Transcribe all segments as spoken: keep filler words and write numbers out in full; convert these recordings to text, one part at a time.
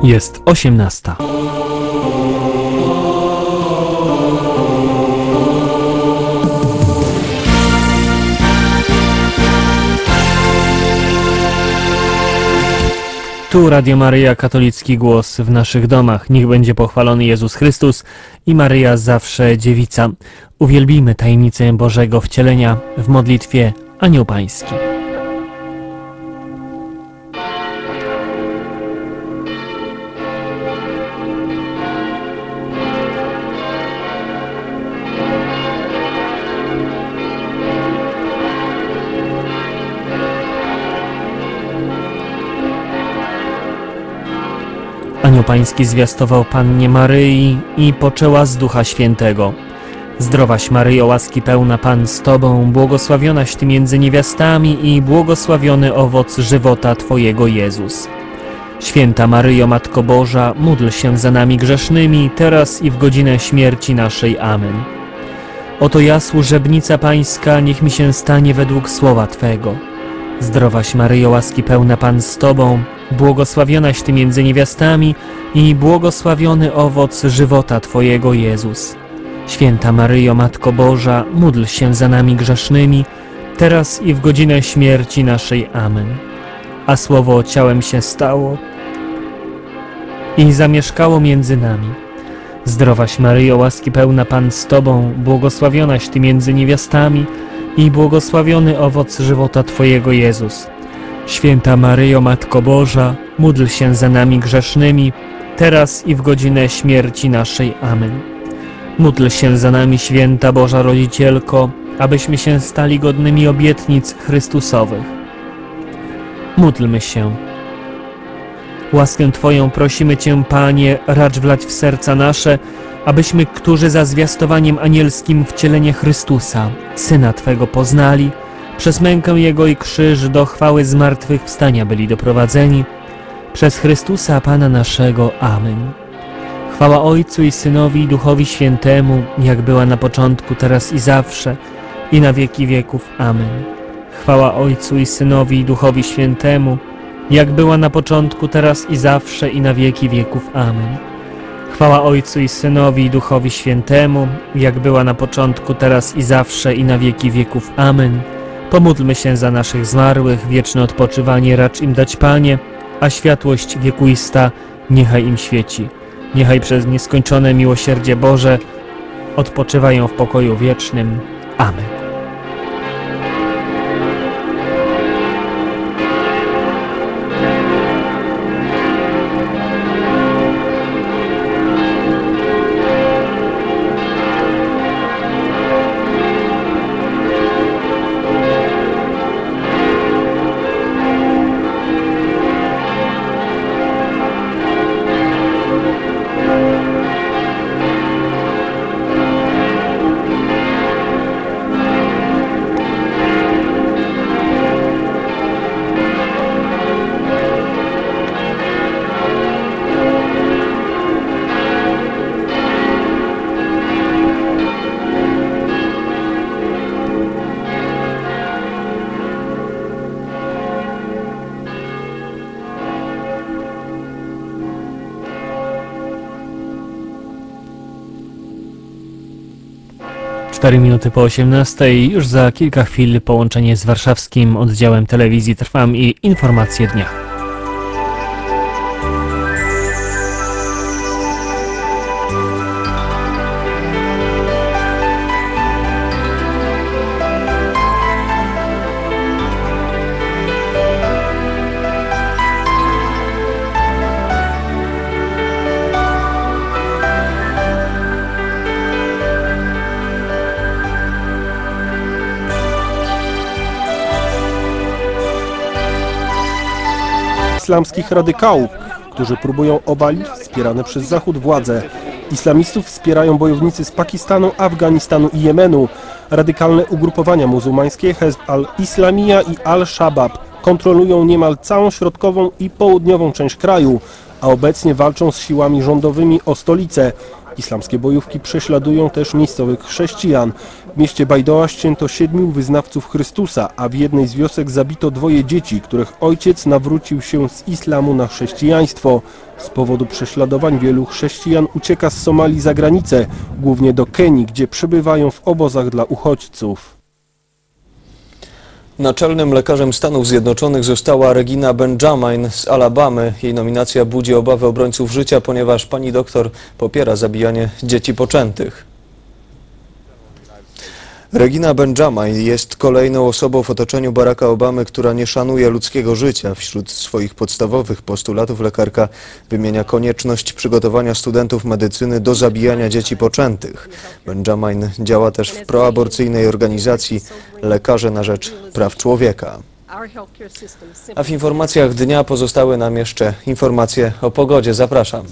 Jest osiemnasta. Tu Radio Maryja, katolicki głos w naszych domach. Niech będzie pochwalony Jezus Chrystus i Maryja zawsze dziewica. Uwielbijmy tajemnicę Bożego wcielenia w modlitwie Anioł Pański. Anioł Pański zwiastował Pannie Maryi i poczęła z Ducha Świętego. Zdrowaś Maryjo, łaski pełna, Pan z Tobą, błogosławionaś Ty między niewiastami i błogosławiony owoc żywota Twojego Jezus. Święta Maryjo, Matko Boża, módl się za nami grzesznymi, teraz i w godzinę śmierci naszej. Amen. Oto ja, służebnica Pańska, niech mi się stanie według słowa Twego. Zdrowaś Maryjo, łaski pełna, Pan z Tobą, błogosławionaś Ty między niewiastami i błogosławiony owoc żywota Twojego Jezus. Święta Maryjo, Matko Boża, módl się za nami grzesznymi, teraz i w godzinę śmierci naszej. Amen. A Słowo ciałem się stało i zamieszkało między nami. Zdrowaś Maryjo, łaski pełna, Pan z Tobą, błogosławionaś Ty między niewiastami i błogosławiony owoc żywota Twojego Jezus. Święta Maryjo, Matko Boża, módl się za nami grzesznymi, teraz i w godzinę śmierci naszej. Amen. Módl się za nami, Święta Boża Rodzicielko, abyśmy się stali godnymi obietnic Chrystusowych. Módlmy się. Łaskę Twoją prosimy Cię, Panie, racz wlać w serca nasze, abyśmy, którzy za zwiastowaniem anielskim wcielenie Chrystusa, Syna Twego, poznali, przez mękę Jego i krzyż do chwały zmartwychwstania byli doprowadzeni, przez Chrystusa Pana naszego. Amen. Chwała Ojcu i Synowi i Duchowi Świętemu, jak była na początku, teraz i zawsze, i na wieki wieków. Amen. Chwała Ojcu i Synowi i Duchowi Świętemu, jak była na początku, teraz i zawsze, i na wieki wieków. Amen. Chwała Ojcu i Synowi i Duchowi Świętemu, jak była na początku, teraz i zawsze, i na wieki wieków. Amen. Pomódlmy się za naszych zmarłych, wieczne odpoczywanie racz im dać, Panie, a światłość wiekuista niechaj im świeci. Niechaj przez nieskończone miłosierdzie Boże odpoczywają w pokoju wiecznym. Amen. Cztery minuty po osiemnastej, już za kilka chwil połączenie z warszawskim oddziałem telewizji Trwam i informacje dnia. Islamskich radykałów, którzy próbują obalić wspierane przez Zachód władze. Islamistów wspierają bojownicy z Pakistanu, Afganistanu i Jemenu. Radykalne ugrupowania muzułmańskie Hezb al-Islamija i Al-Shabaab kontrolują niemal całą środkową i południową część kraju, a obecnie walczą z siłami rządowymi o stolicę. Islamskie bojówki prześladują też miejscowych chrześcijan. W mieście Bajdoa ścięto siedmiu wyznawców Chrystusa, a w jednej z wiosek zabito dwoje dzieci, których ojciec nawrócił się z islamu na chrześcijaństwo. Z powodu prześladowań wielu chrześcijan ucieka z Somalii za granicę, głównie do Kenii, gdzie przebywają w obozach dla uchodźców. Naczelnym lekarzem Stanów Zjednoczonych została Regina Benjamin z Alabamy. Jej nominacja budzi obawy obrońców życia, ponieważ pani doktor popiera zabijanie dzieci poczętych. Regina Benjamin jest kolejną osobą w otoczeniu Baracka Obamy, która nie szanuje ludzkiego życia. Wśród swoich podstawowych postulatów lekarka wymienia konieczność przygotowania studentów medycyny do zabijania dzieci poczętych. Benjamin działa też w proaborcyjnej organizacji Lekarze na Rzecz Praw Człowieka. A w informacjach dnia pozostały nam jeszcze informacje o pogodzie. Zapraszam.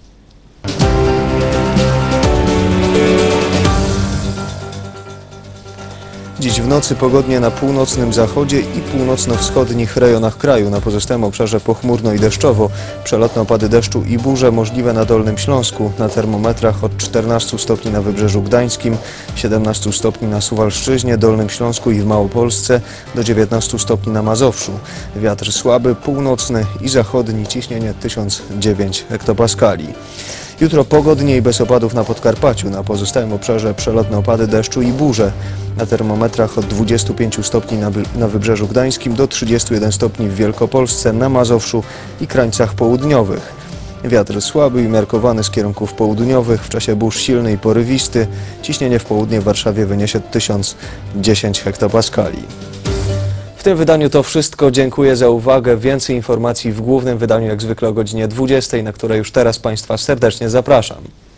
Dziś w nocy pogodnie na północnym zachodzie i północno-wschodnich rejonach kraju. Na pozostałym obszarze pochmurno i deszczowo. Przelotne opady deszczu i burze możliwe na Dolnym Śląsku. Na termometrach od czternastu stopni na Wybrzeżu Gdańskim, siedemnastu stopni na Suwalszczyźnie, Dolnym Śląsku i w Małopolsce, do dziewiętnastu stopni na Mazowszu. Wiatr słaby, północny i zachodni, ciśnienie tysiąc dziewięć hektopaskali. Jutro pogodniej, bez opadów na Podkarpaciu. Na pozostałym obszarze przelotne opady deszczu i burze. Na termometrach od dwudziestu pięciu stopni na, na Wybrzeżu Gdańskim do trzydziestu jeden stopni w Wielkopolsce, na Mazowszu i krańcach południowych. Wiatr słaby i umiarkowany z kierunków południowych. W czasie burz silny i porywisty. Ciśnienie w południe w Warszawie wyniesie tysiąc dziesięć hektopaskali. W tym wydaniu to wszystko. Dziękuję za uwagę. Więcej informacji w głównym wydaniu jak zwykle o godzinie dwudziestej, na które już teraz Państwa serdecznie zapraszam.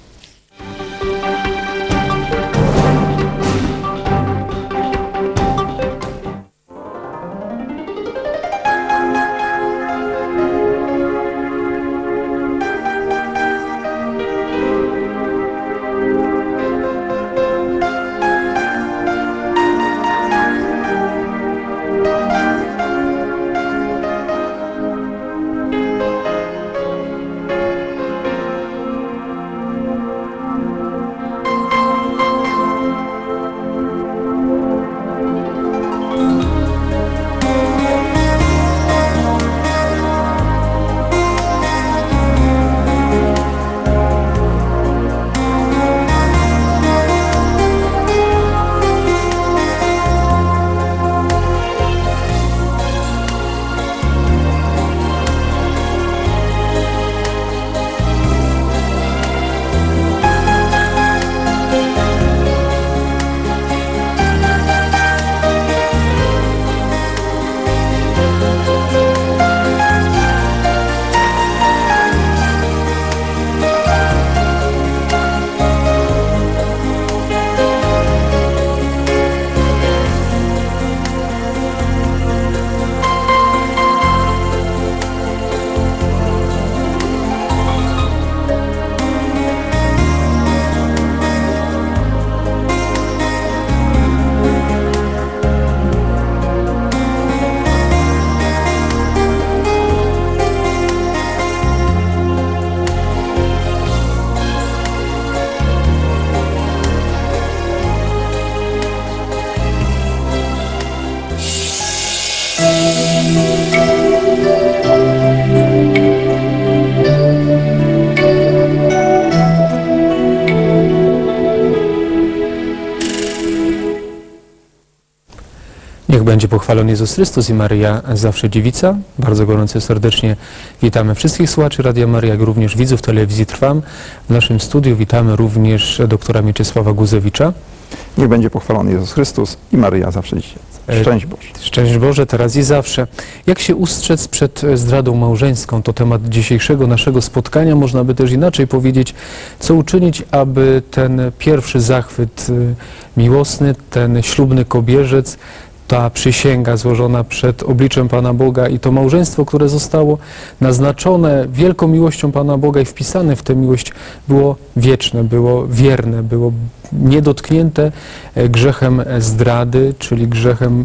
Niech będzie pochwalony Jezus Chrystus i Maryja zawsze dziewica. Bardzo gorąco serdecznie witamy wszystkich słuchaczy Radia Maryja, jak również widzów telewizji Trwam. W naszym studiu witamy również doktora Mieczysława Guzewicza. Niech będzie pochwalony Jezus Chrystus i Maryja zawsze dzisiaj. Szczęść Boże. Szczęść Boże, teraz i zawsze. Jak się ustrzec przed zdradą małżeńską? To temat dzisiejszego naszego spotkania. Można by też inaczej powiedzieć, co uczynić, aby ten pierwszy zachwyt miłosny, ten ślubny kobierzec, ta przysięga złożona przed obliczem Pana Boga i to małżeństwo, które zostało naznaczone wielką miłością Pana Boga i wpisane w tę miłość, było wieczne, było wierne, było niedotknięte grzechem zdrady, czyli grzechem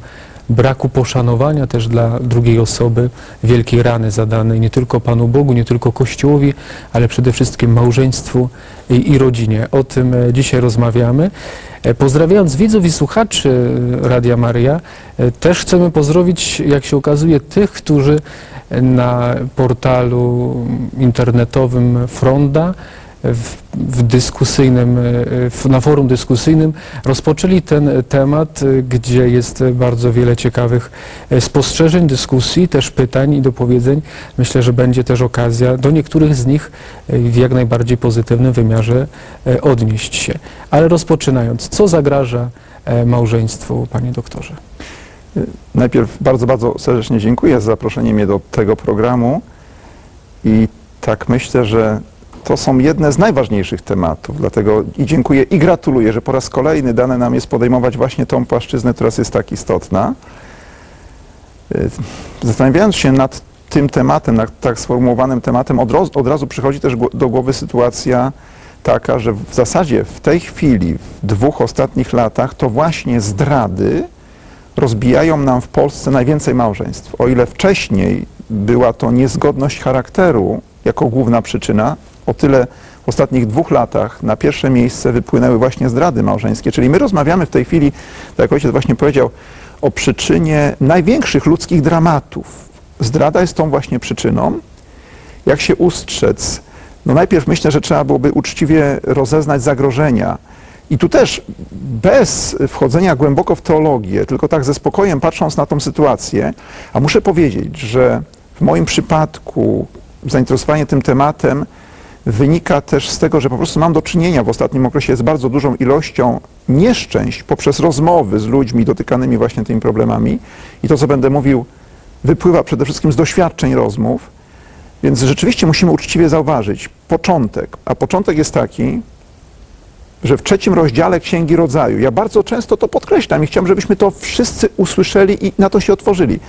braku poszanowania też dla drugiej osoby, wielkiej rany zadanej nie tylko Panu Bogu, nie tylko Kościołowi, ale przede wszystkim małżeństwu i, i rodzinie. O tym e, dzisiaj rozmawiamy. E, Pozdrawiając widzów i słuchaczy Radia Maryja, e, też chcemy pozdrowić, jak się okazuje, tych, którzy na portalu internetowym Fronda w, w dyskusyjnym, w, na forum dyskusyjnym rozpoczęli ten temat, gdzie jest bardzo wiele ciekawych spostrzeżeń, dyskusji, też pytań i dopowiedzeń. Myślę, że będzie też okazja do niektórych z nich w jak najbardziej pozytywnym wymiarze odnieść się. Ale rozpoczynając, co zagraża małżeństwu, panie doktorze? Najpierw bardzo, bardzo serdecznie dziękuję za zaproszenie mnie do tego programu i tak myślę, że to są jedne z najważniejszych tematów, dlatego i dziękuję i gratuluję, że po raz kolejny dane nam jest podejmować właśnie tą płaszczyznę, która jest tak istotna. Zastanawiając się nad tym tematem, nad tak sformułowanym tematem, od, od razu przychodzi też do głowy sytuacja taka, że w zasadzie w tej chwili, w dwóch ostatnich latach, to właśnie zdrady rozbijają nam w Polsce najwięcej małżeństw. O ile wcześniej była to niezgodność charakteru jako główna przyczyna, o tyle w ostatnich dwóch latach na pierwsze miejsce wypłynęły właśnie zdrady małżeńskie. Czyli my rozmawiamy w tej chwili, tak jak ojciec właśnie powiedział, o przyczynie największych ludzkich dramatów. Zdrada jest tą właśnie przyczyną. Jak się ustrzec? No najpierw myślę, że trzeba byłoby uczciwie rozeznać zagrożenia. I tu też bez wchodzenia głęboko w teologię, tylko tak ze spokojem patrząc na tą sytuację, a muszę powiedzieć, że w moim przypadku zainteresowanie tym tematem wynika też z tego, że po prostu mam do czynienia w ostatnim okresie z bardzo dużą ilością nieszczęść poprzez rozmowy z ludźmi dotykanymi właśnie tymi problemami. I to, co będę mówił, wypływa przede wszystkim z doświadczeń rozmów. Więc rzeczywiście musimy uczciwie zauważyć początek. A początek jest taki, że w trzecim rozdziale Księgi Rodzaju, ja bardzo często to podkreślam i chciałem, żebyśmy to wszyscy usłyszeli i na to się otworzyli.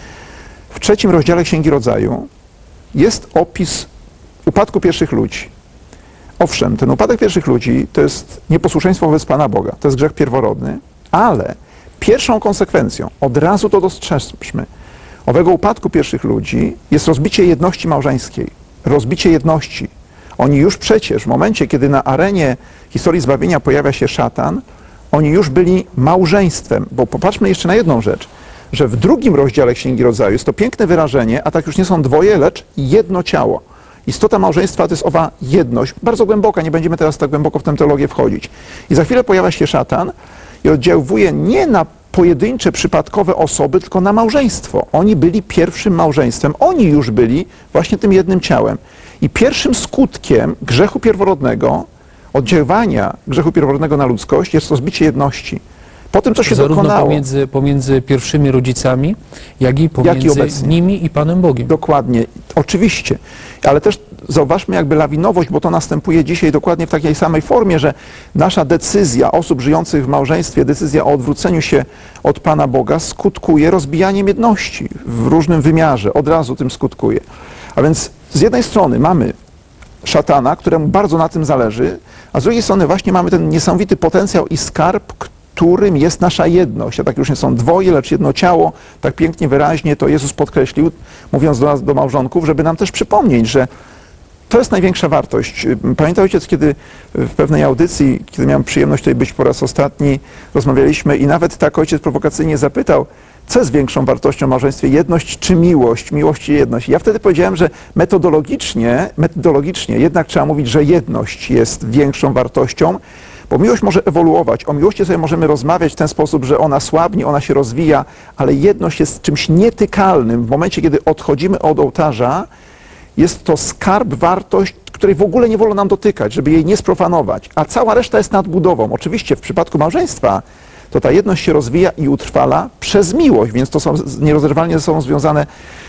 W trzecim rozdziale Księgi Rodzaju jest opis upadku pierwszych ludzi. Owszem, ten upadek pierwszych ludzi to jest nieposłuszeństwo wobec Pana Boga, to jest grzech pierworodny, ale pierwszą konsekwencją, od razu to dostrzeżmy, owego upadku pierwszych ludzi jest rozbicie jedności małżeńskiej, rozbicie jedności. Oni już przecież w momencie, kiedy na arenie historii zbawienia pojawia się szatan, oni już byli małżeństwem, bo popatrzmy jeszcze na jedną rzecz, że w drugim rozdziale Księgi Rodzaju jest to piękne wyrażenie, a tak już nie są dwoje, lecz jedno ciało. Istota małżeństwa to jest owa jedność, bardzo głęboka, nie będziemy teraz tak głęboko w tę teologię wchodzić. I za chwilę pojawia się szatan i oddziałuje nie na pojedyncze, przypadkowe osoby, tylko na małżeństwo. Oni byli pierwszym małżeństwem, oni już byli właśnie tym jednym ciałem. I pierwszym skutkiem grzechu pierworodnego, oddziaływania grzechu pierworodnego na ludzkość jest rozbicie jedności. Po tym, co się Zarówno dokonało. Pomiędzy, pomiędzy pierwszymi rodzicami, jak i pomiędzy obecnie. nimi i Panem Bogiem. Dokładnie, oczywiście. Ale też zauważmy jakby lawinowość, bo to następuje dzisiaj dokładnie w takiej samej formie, że nasza decyzja osób żyjących w małżeństwie, decyzja o odwróceniu się od Pana Boga skutkuje rozbijaniem jedności w różnym wymiarze. Od razu tym skutkuje. A więc z jednej strony mamy szatana, któremu bardzo na tym zależy, a z drugiej strony właśnie mamy ten niesamowity potencjał i skarb, którym jest nasza jedność. A tak już nie są dwoje, lecz jedno ciało. Tak pięknie, wyraźnie to Jezus podkreślił, mówiąc do nas, do małżonków, żeby nam też przypomnieć, że to jest największa wartość. Pamiętam ojciec, kiedy w pewnej audycji, kiedy miałem przyjemność tutaj być po raz ostatni, rozmawialiśmy i nawet tak ojciec prowokacyjnie zapytał, co jest większą wartością w małżeństwie, jedność czy miłość, miłość i jedność. I ja wtedy powiedziałem, że metodologicznie, metodologicznie jednak trzeba mówić, że jedność jest większą wartością, bo miłość może ewoluować. O miłości sobie możemy rozmawiać w ten sposób, że ona słabnie, ona się rozwija, ale jedność jest czymś nietykalnym. W momencie, kiedy odchodzimy od ołtarza, jest to skarb, wartość, której w ogóle nie wolno nam dotykać, żeby jej nie sprofanować. A cała reszta jest nadbudową. Oczywiście w przypadku małżeństwa to ta jedność się rozwija i utrwala przez miłość, więc to są nierozerwalnie ze sobą związane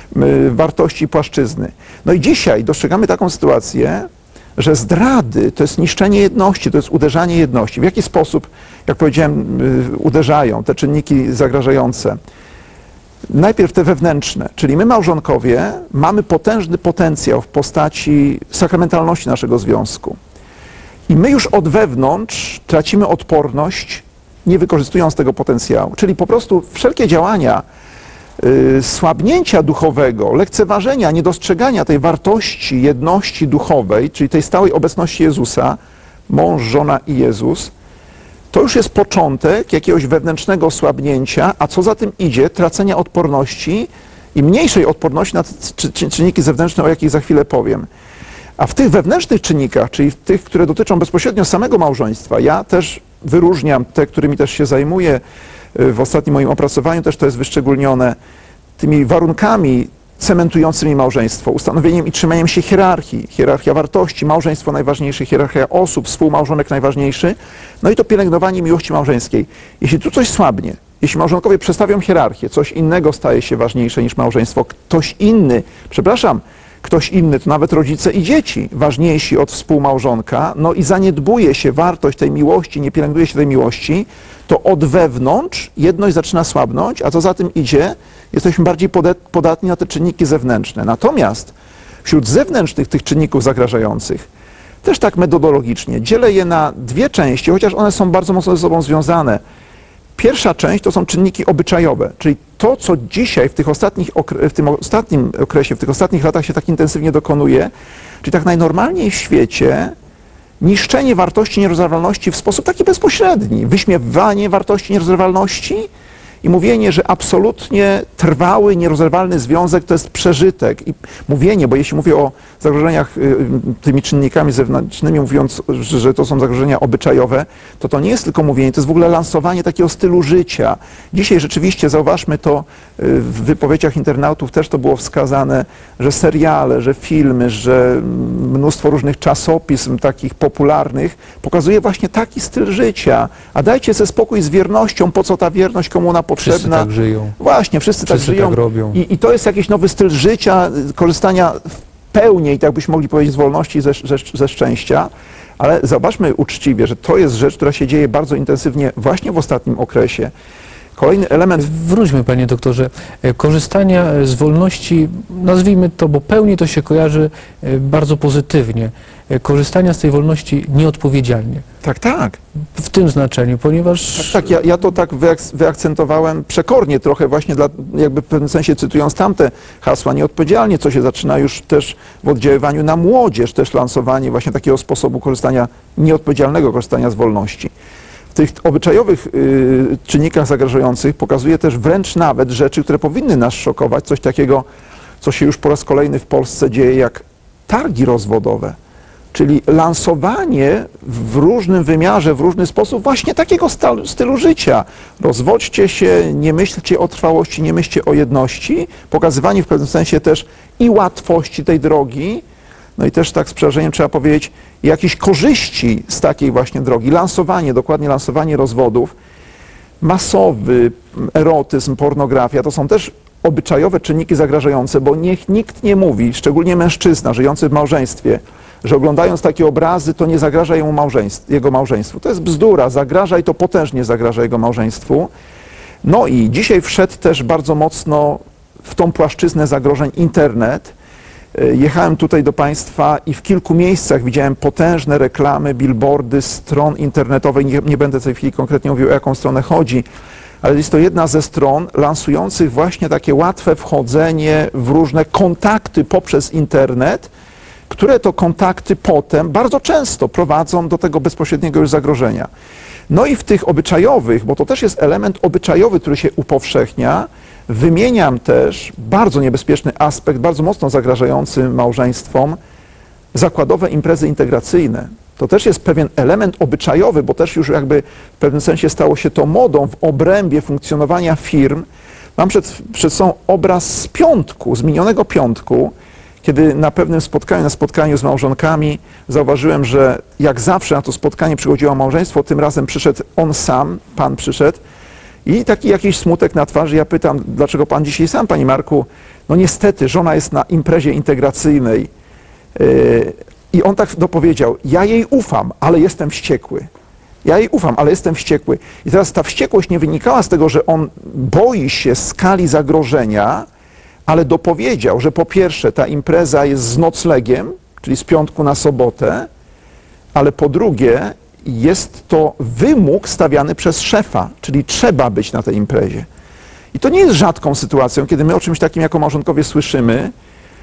y, wartości i płaszczyzny. No i dzisiaj dostrzegamy taką sytuację, że zdrady to jest niszczenie jedności, to jest uderzanie jedności. W jaki sposób, jak powiedziałem, y, uderzają te czynniki zagrażające? Najpierw te wewnętrzne, czyli my małżonkowie mamy potężny potencjał w postaci sakramentalności naszego związku. I my już od wewnątrz tracimy odporność, nie wykorzystując tego potencjału. Czyli po prostu wszelkie działania y, słabnięcia duchowego, lekceważenia, niedostrzegania tej wartości jedności duchowej, czyli tej stałej obecności Jezusa, mąż, żona i Jezus, to już jest początek jakiegoś wewnętrznego osłabnięcia, a co za tym idzie, tracenia odporności i mniejszej odporności na te czynniki zewnętrzne, o jakich za chwilę powiem. A w tych wewnętrznych czynnikach, czyli w tych, które dotyczą bezpośrednio samego małżeństwa, ja też wyróżniam te, którymi też się zajmuję, w ostatnim moim opracowaniu też to jest wyszczególnione, tymi warunkami cementującymi małżeństwo, ustanowieniem i trzymaniem się hierarchii, hierarchia wartości, małżeństwo najważniejsze, hierarchia osób, współmałżonek najważniejszy, no i to pielęgnowanie miłości małżeńskiej. Jeśli tu coś słabnie, jeśli małżonkowie przestawią hierarchię, coś innego staje się ważniejsze niż małżeństwo, ktoś inny, przepraszam, ktoś inny, to nawet rodzice i dzieci, ważniejsi od współmałżonka, no i zaniedbuje się wartość tej miłości, nie pielęgnuje się tej miłości, to od wewnątrz jedność zaczyna słabnąć, a co za tym idzie, jesteśmy bardziej podatni na te czynniki zewnętrzne. Natomiast wśród zewnętrznych tych czynników zagrażających, też tak metodologicznie, dzielę je na dwie części, chociaż one są bardzo mocno ze sobą związane. Pierwsza część to są czynniki obyczajowe, czyli to, co dzisiaj w, tych ostatnich, w tym ostatnim okresie, w tych ostatnich latach się tak intensywnie dokonuje, czyli tak najnormalniej w świecie niszczenie wartości nierozerwalności w sposób taki bezpośredni, wyśmiewanie wartości nierozerwalności i mówienie, że absolutnie trwały, nierozerwalny związek to jest przeżytek. I mówienie, bo jeśli mówię o zagrożeniach tymi czynnikami zewnętrznymi, mówiąc, że to są zagrożenia obyczajowe, to to nie jest tylko mówienie, to jest w ogóle lansowanie takiego stylu życia. Dzisiaj rzeczywiście, zauważmy to, w wypowiedziach internautów też to było wskazane, że seriale, że filmy, że mnóstwo różnych czasopism takich popularnych pokazuje właśnie taki styl życia. A dajcie sobie spokój z wiernością, po co ta wierność, komu ona potrzebna. Wszyscy tak żyją. Właśnie, wszyscy, Wszyscy tak żyją. tak robią. I, I to jest jakiś nowy styl życia, korzystania w pełni, tak byśmy mogli powiedzieć, z wolności, ze, ze, ze szczęścia. Ale zobaczmy uczciwie, że to jest rzecz, która się dzieje bardzo intensywnie właśnie w ostatnim okresie. Kolejny element... Wróćmy, panie doktorze, korzystania z wolności, nazwijmy to, bo pełni to się kojarzy bardzo pozytywnie, korzystania z tej wolności nieodpowiedzialnie. Tak, tak. W tym znaczeniu, ponieważ... Tak, tak, ja, ja to tak wyak- wyakcentowałem przekornie trochę właśnie, dla, jakby w pewnym sensie cytując tamte hasła, nieodpowiedzialnie, co się zaczyna już też w oddziaływaniu na młodzież, też lansowanie właśnie takiego sposobu korzystania, nieodpowiedzialnego korzystania z wolności. W tych obyczajowych y, czynnikach zagrażających pokazuje też wręcz nawet rzeczy, które powinny nas szokować, coś takiego, co się już po raz kolejny w Polsce dzieje, jak targi rozwodowe. Czyli lansowanie w różnym wymiarze, w różny sposób właśnie takiego stylu życia. Rozwodźcie się, nie myślcie o trwałości, nie myślcie o jedności. Pokazywanie w pewnym sensie też i łatwości tej drogi, no i też tak z przerażeniem trzeba powiedzieć, jakieś korzyści z takiej właśnie drogi. Lansowanie, dokładnie lansowanie rozwodów, masowy erotyzm, pornografia, to są też obyczajowe czynniki zagrażające, bo niech nikt nie mówi, szczególnie mężczyzna żyjący w małżeństwie, że oglądając takie obrazy, to nie zagraża jemu małżeństw, jego małżeństwu. To jest bzdura, zagraża i to potężnie zagraża jego małżeństwu. No i dzisiaj wszedł też bardzo mocno w tą płaszczyznę zagrożeń internet. Jechałem tutaj do Państwa i w kilku miejscach widziałem potężne reklamy, billboardy, stron internetowych. Nie, nie będę w tej chwili konkretnie mówił, o jaką stronę chodzi, ale jest to jedna ze stron lansujących właśnie takie łatwe wchodzenie w różne kontakty poprzez internet, które to kontakty potem bardzo często prowadzą do tego bezpośredniego już zagrożenia. No i w tych obyczajowych, bo to też jest element obyczajowy, który się upowszechnia, wymieniam też bardzo niebezpieczny aspekt, bardzo mocno zagrażający małżeństwom, zakładowe imprezy integracyjne. To też jest pewien element obyczajowy, bo też już jakby w pewnym sensie stało się to modą w obrębie funkcjonowania firm. Mam przed, przed sobą obraz z piątku, z minionego piątku, kiedy na pewnym spotkaniu, na spotkaniu z małżonkami zauważyłem, że jak zawsze na to spotkanie przychodziło małżeństwo, tym razem przyszedł on sam, pan przyszedł i taki jakiś smutek na twarzy. Ja pytam, dlaczego pan dzisiaj sam, panie Marku? No niestety, żona jest na imprezie integracyjnej. Yy, I on tak dopowiedział, ja jej ufam, ale jestem wściekły. Ja jej ufam, ale jestem wściekły. I teraz ta wściekłość nie wynikała z tego, że on boi się skali zagrożenia, ale dopowiedział, że po pierwsze ta impreza jest z noclegiem, czyli z piątku na sobotę, ale po drugie jest to wymóg stawiany przez szefa, czyli trzeba być na tej imprezie. I to nie jest rzadką sytuacją, kiedy my o czymś takim jako małżonkowie słyszymy,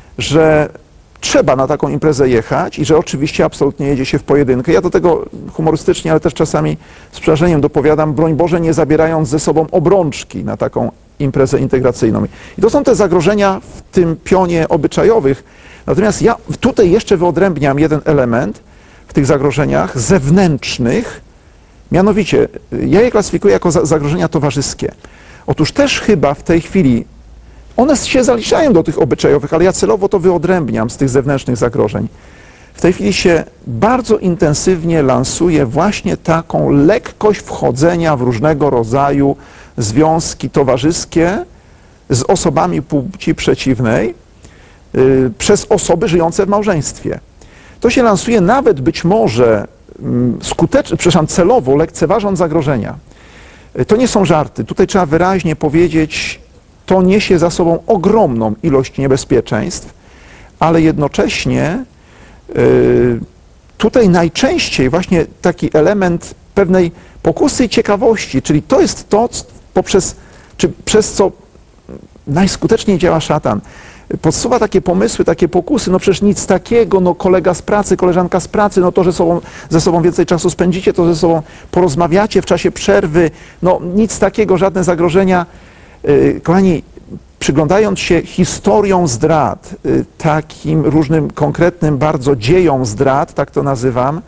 że trzeba na taką imprezę jechać i że oczywiście absolutnie jedzie się w pojedynkę. Ja do tego humorystycznie, ale też czasami z przerażeniem dopowiadam, broń Boże, nie zabierając ze sobą obrączki na taką imprezę integracyjną. I to są te zagrożenia w tym pionie obyczajowych. Natomiast ja tutaj jeszcze wyodrębniam jeden element w tych zagrożeniach zewnętrznych, mianowicie ja je klasyfikuję jako zagrożenia towarzyskie. Otóż też chyba w tej chwili one się zaliczają do tych obyczajowych, ale ja celowo to wyodrębniam z tych zewnętrznych zagrożeń. W tej chwili się bardzo intensywnie lansuje właśnie taką lekkość wchodzenia w różnego rodzaju związki towarzyskie z osobami płci przeciwnej yy, przez osoby żyjące w małżeństwie. To się lansuje nawet być może skutecznie, przepraszam, celowo lekceważąc zagrożenia. To nie są żarty. Tutaj trzeba wyraźnie powiedzieć, to niesie za sobą ogromną ilość niebezpieczeństw, ale jednocześnie yy, tutaj najczęściej właśnie taki element pewnej pokusy i ciekawości, czyli to jest to, poprzez, czy przez co najskuteczniej działa szatan. Podsuwa takie pomysły, takie pokusy, no przecież nic takiego, no kolega z pracy, koleżanka z pracy, no to, że sobą, ze sobą więcej czasu spędzicie, to ze sobą porozmawiacie w czasie przerwy, no nic takiego, żadne zagrożenia. Yy, kochani, przyglądając się historią zdrad, yy, takim różnym konkretnym bardzo dziejom zdrad, tak to nazywam,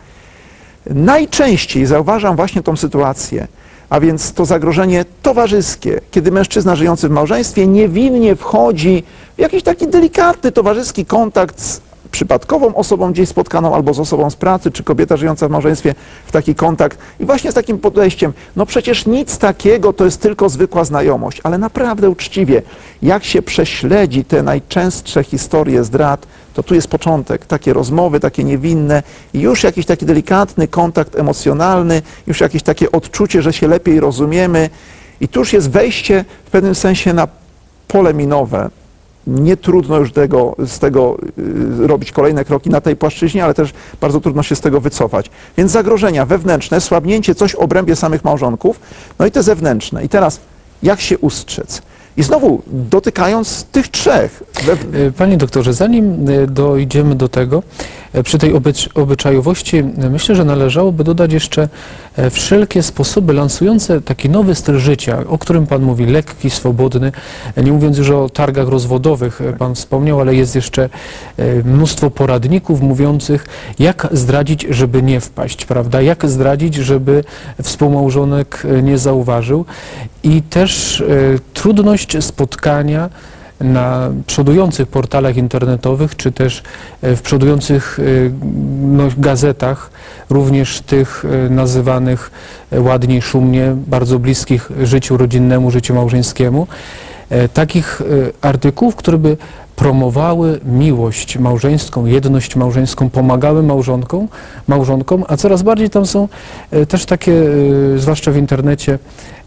najczęściej zauważam właśnie tą sytuację, a więc to zagrożenie towarzyskie, kiedy mężczyzna żyjący w małżeństwie niewinnie wchodzi w jakiś taki delikatny towarzyski kontakt z przypadkową osobą gdzieś spotkaną albo z osobą z pracy, czy kobieta żyjąca w małżeństwie w taki kontakt i właśnie z takim podejściem, no przecież nic takiego, to jest tylko zwykła znajomość, ale naprawdę uczciwie, jak się prześledzi te najczęstsze historie zdrad, to tu jest początek, takie rozmowy, takie niewinne i już jakiś taki delikatny kontakt emocjonalny, już jakieś takie odczucie, że się lepiej rozumiemy i tu już jest wejście w pewnym sensie na pole minowe. Nie trudno już tego, z tego y, robić kolejne kroki na tej płaszczyźnie, ale też bardzo trudno się z tego wycofać. Więc zagrożenia wewnętrzne, słabnięcie, coś w obrębie samych małżonków, no i te zewnętrzne. I teraz jak się ustrzec? I znowu dotykając tych trzech. Panie doktorze, zanim dojdziemy do tego, przy tej obycz obyczajowości myślę, że należałoby dodać jeszcze wszelkie sposoby lansujące taki nowy styl życia, o którym Pan mówi, lekki, swobodny, nie mówiąc już o targach rozwodowych, Pan wspomniał, ale jest jeszcze mnóstwo poradników mówiących, jak zdradzić, żeby nie wpaść, prawda, jak zdradzić, żeby współmałżonek nie zauważył i też trudność spotkania na przodujących portalach internetowych, czy też w przodujących no, gazetach, również tych nazywanych ładniej, szumnie, bardzo bliskich życiu rodzinnemu, życiu małżeńskiemu, takich artykułów, które by promowały miłość małżeńską, jedność małżeńską, pomagały małżonkom, małżonkom, a coraz bardziej tam są też takie, zwłaszcza w internecie,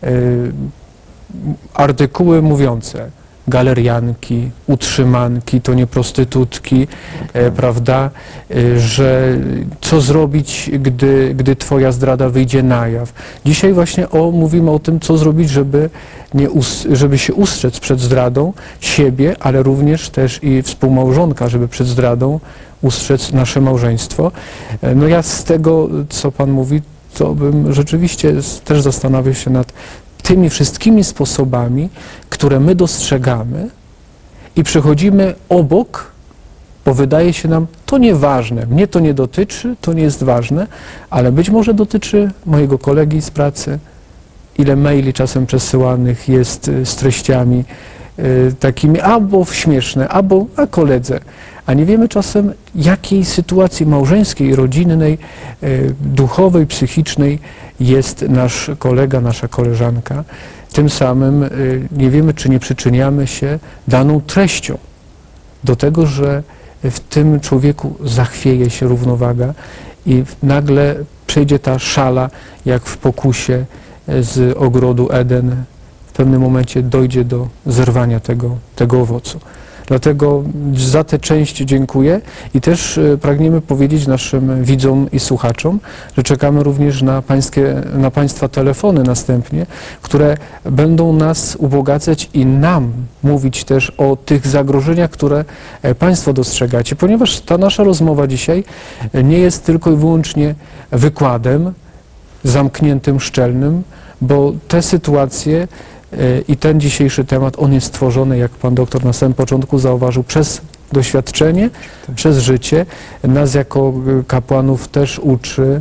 artykuły mówiące: galerianki, utrzymanki, to nie prostytutki, e, prawda, e, że co zrobić, gdy, gdy twoja zdrada wyjdzie na jaw. Dzisiaj właśnie o, mówimy o tym, co zrobić, żeby, nie us, żeby się ustrzec przed zdradą siebie, ale również też i współmałżonka, żeby przed zdradą ustrzec nasze małżeństwo. E, no ja z tego, co Pan mówi, to bym rzeczywiście też zastanawiał się nad tymi wszystkimi sposobami, które my dostrzegamy i przechodzimy obok, bo wydaje się nam, to nieważne, mnie to nie dotyczy, to nie jest ważne, ale być może dotyczy mojego kolegi z pracy, ile maili czasem przesyłanych jest z treściami y, takimi albo śmieszne, albo a koledze, a nie wiemy czasem, jakiej sytuacji małżeńskiej, rodzinnej, y, duchowej, psychicznej jest nasz kolega, nasza koleżanka. Tym samym y, nie wiemy, czy nie przyczyniamy się daną treścią do tego, że w tym człowieku zachwieje się równowaga i nagle przejdzie ta szala, jak w pokusie z ogrodu Eden, w pewnym momencie dojdzie do zerwania tego, tego owocu. Dlatego za tę część dziękuję i też e, pragniemy powiedzieć naszym widzom i słuchaczom, że czekamy również na, pańskie, na Państwa telefony następnie, które będą nas ubogacać i nam mówić też o tych zagrożeniach, które e, Państwo dostrzegacie, ponieważ ta nasza rozmowa dzisiaj nie jest tylko i wyłącznie wykładem zamkniętym, szczelnym, bo te sytuacje i ten dzisiejszy temat, on jest stworzony, jak Pan doktor na samym początku zauważył, przez doświadczenie, tak. przez życie. Nas jako kapłanów też uczy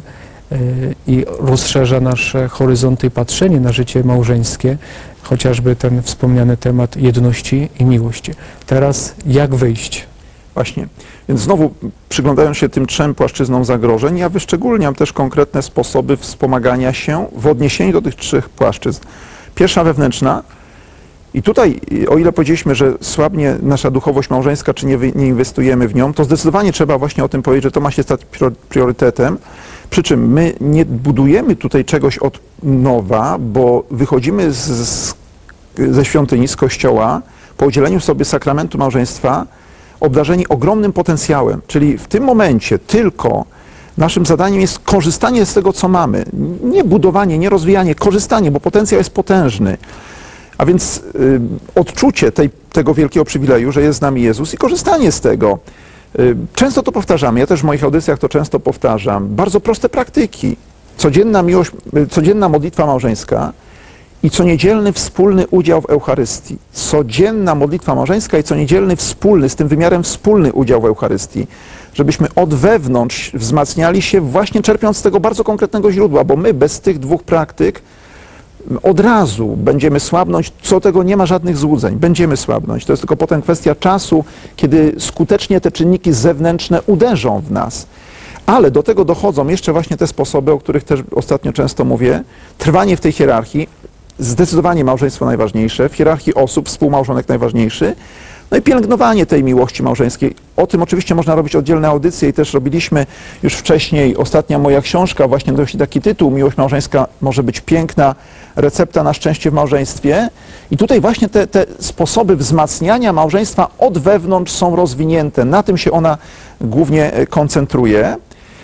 i rozszerza nasze horyzonty i patrzenie na życie małżeńskie, chociażby ten wspomniany temat jedności i miłości. Teraz jak wyjść? Właśnie. Więc znowu przyglądając się tym trzem płaszczyznom zagrożeń, ja wyszczególniam też konkretne sposoby wspomagania się w odniesieniu do tych trzech płaszczyzn. Pierwsza wewnętrzna i tutaj, o ile powiedzieliśmy, że słabnie nasza duchowość małżeńska, czy nie, nie inwestujemy w nią, to zdecydowanie trzeba właśnie o tym powiedzieć, że to ma się stać priorytetem. Przy czym my nie budujemy tutaj czegoś od nowa, bo wychodzimy z, z, ze świątyni, z kościoła, po udzieleniu sobie sakramentu małżeństwa, obdarzeni ogromnym potencjałem, czyli w tym momencie tylko naszym zadaniem jest korzystanie z tego, co mamy. Nie budowanie, nie rozwijanie, korzystanie, bo potencjał jest potężny. A więc y, odczucie tej, tego wielkiego przywileju, że jest z nami Jezus i korzystanie z tego. Y, często to powtarzamy, ja też w moich audycjach to często powtarzam. Bardzo proste praktyki. Codzienna miłość, y, codzienna modlitwa małżeńska i coniedzielny wspólny udział w Eucharystii. Codzienna modlitwa małżeńska i coniedzielny wspólny, z tym wymiarem wspólny udział w Eucharystii. Żebyśmy od wewnątrz wzmacniali się właśnie czerpiąc z tego bardzo konkretnego źródła, bo my bez tych dwóch praktyk od razu będziemy słabnąć, co do tego nie ma żadnych złudzeń, będziemy słabnąć. To jest tylko potem kwestia czasu, kiedy skutecznie te czynniki zewnętrzne uderzą w nas. Ale do tego dochodzą jeszcze właśnie te sposoby, o których też ostatnio często mówię. Trwanie w tej hierarchii, zdecydowanie małżeństwo najważniejsze, w hierarchii osób współmałżonek najważniejszy, no i pielęgnowanie tej miłości małżeńskiej. O tym oczywiście można robić oddzielne audycje i też robiliśmy już wcześniej. Ostatnia moja książka właśnie nosi taki tytuł: Miłość małżeńska może być piękna, recepta na szczęście w małżeństwie. I tutaj właśnie te, te sposoby wzmacniania małżeństwa od wewnątrz są rozwinięte. Na tym się ona głównie koncentruje.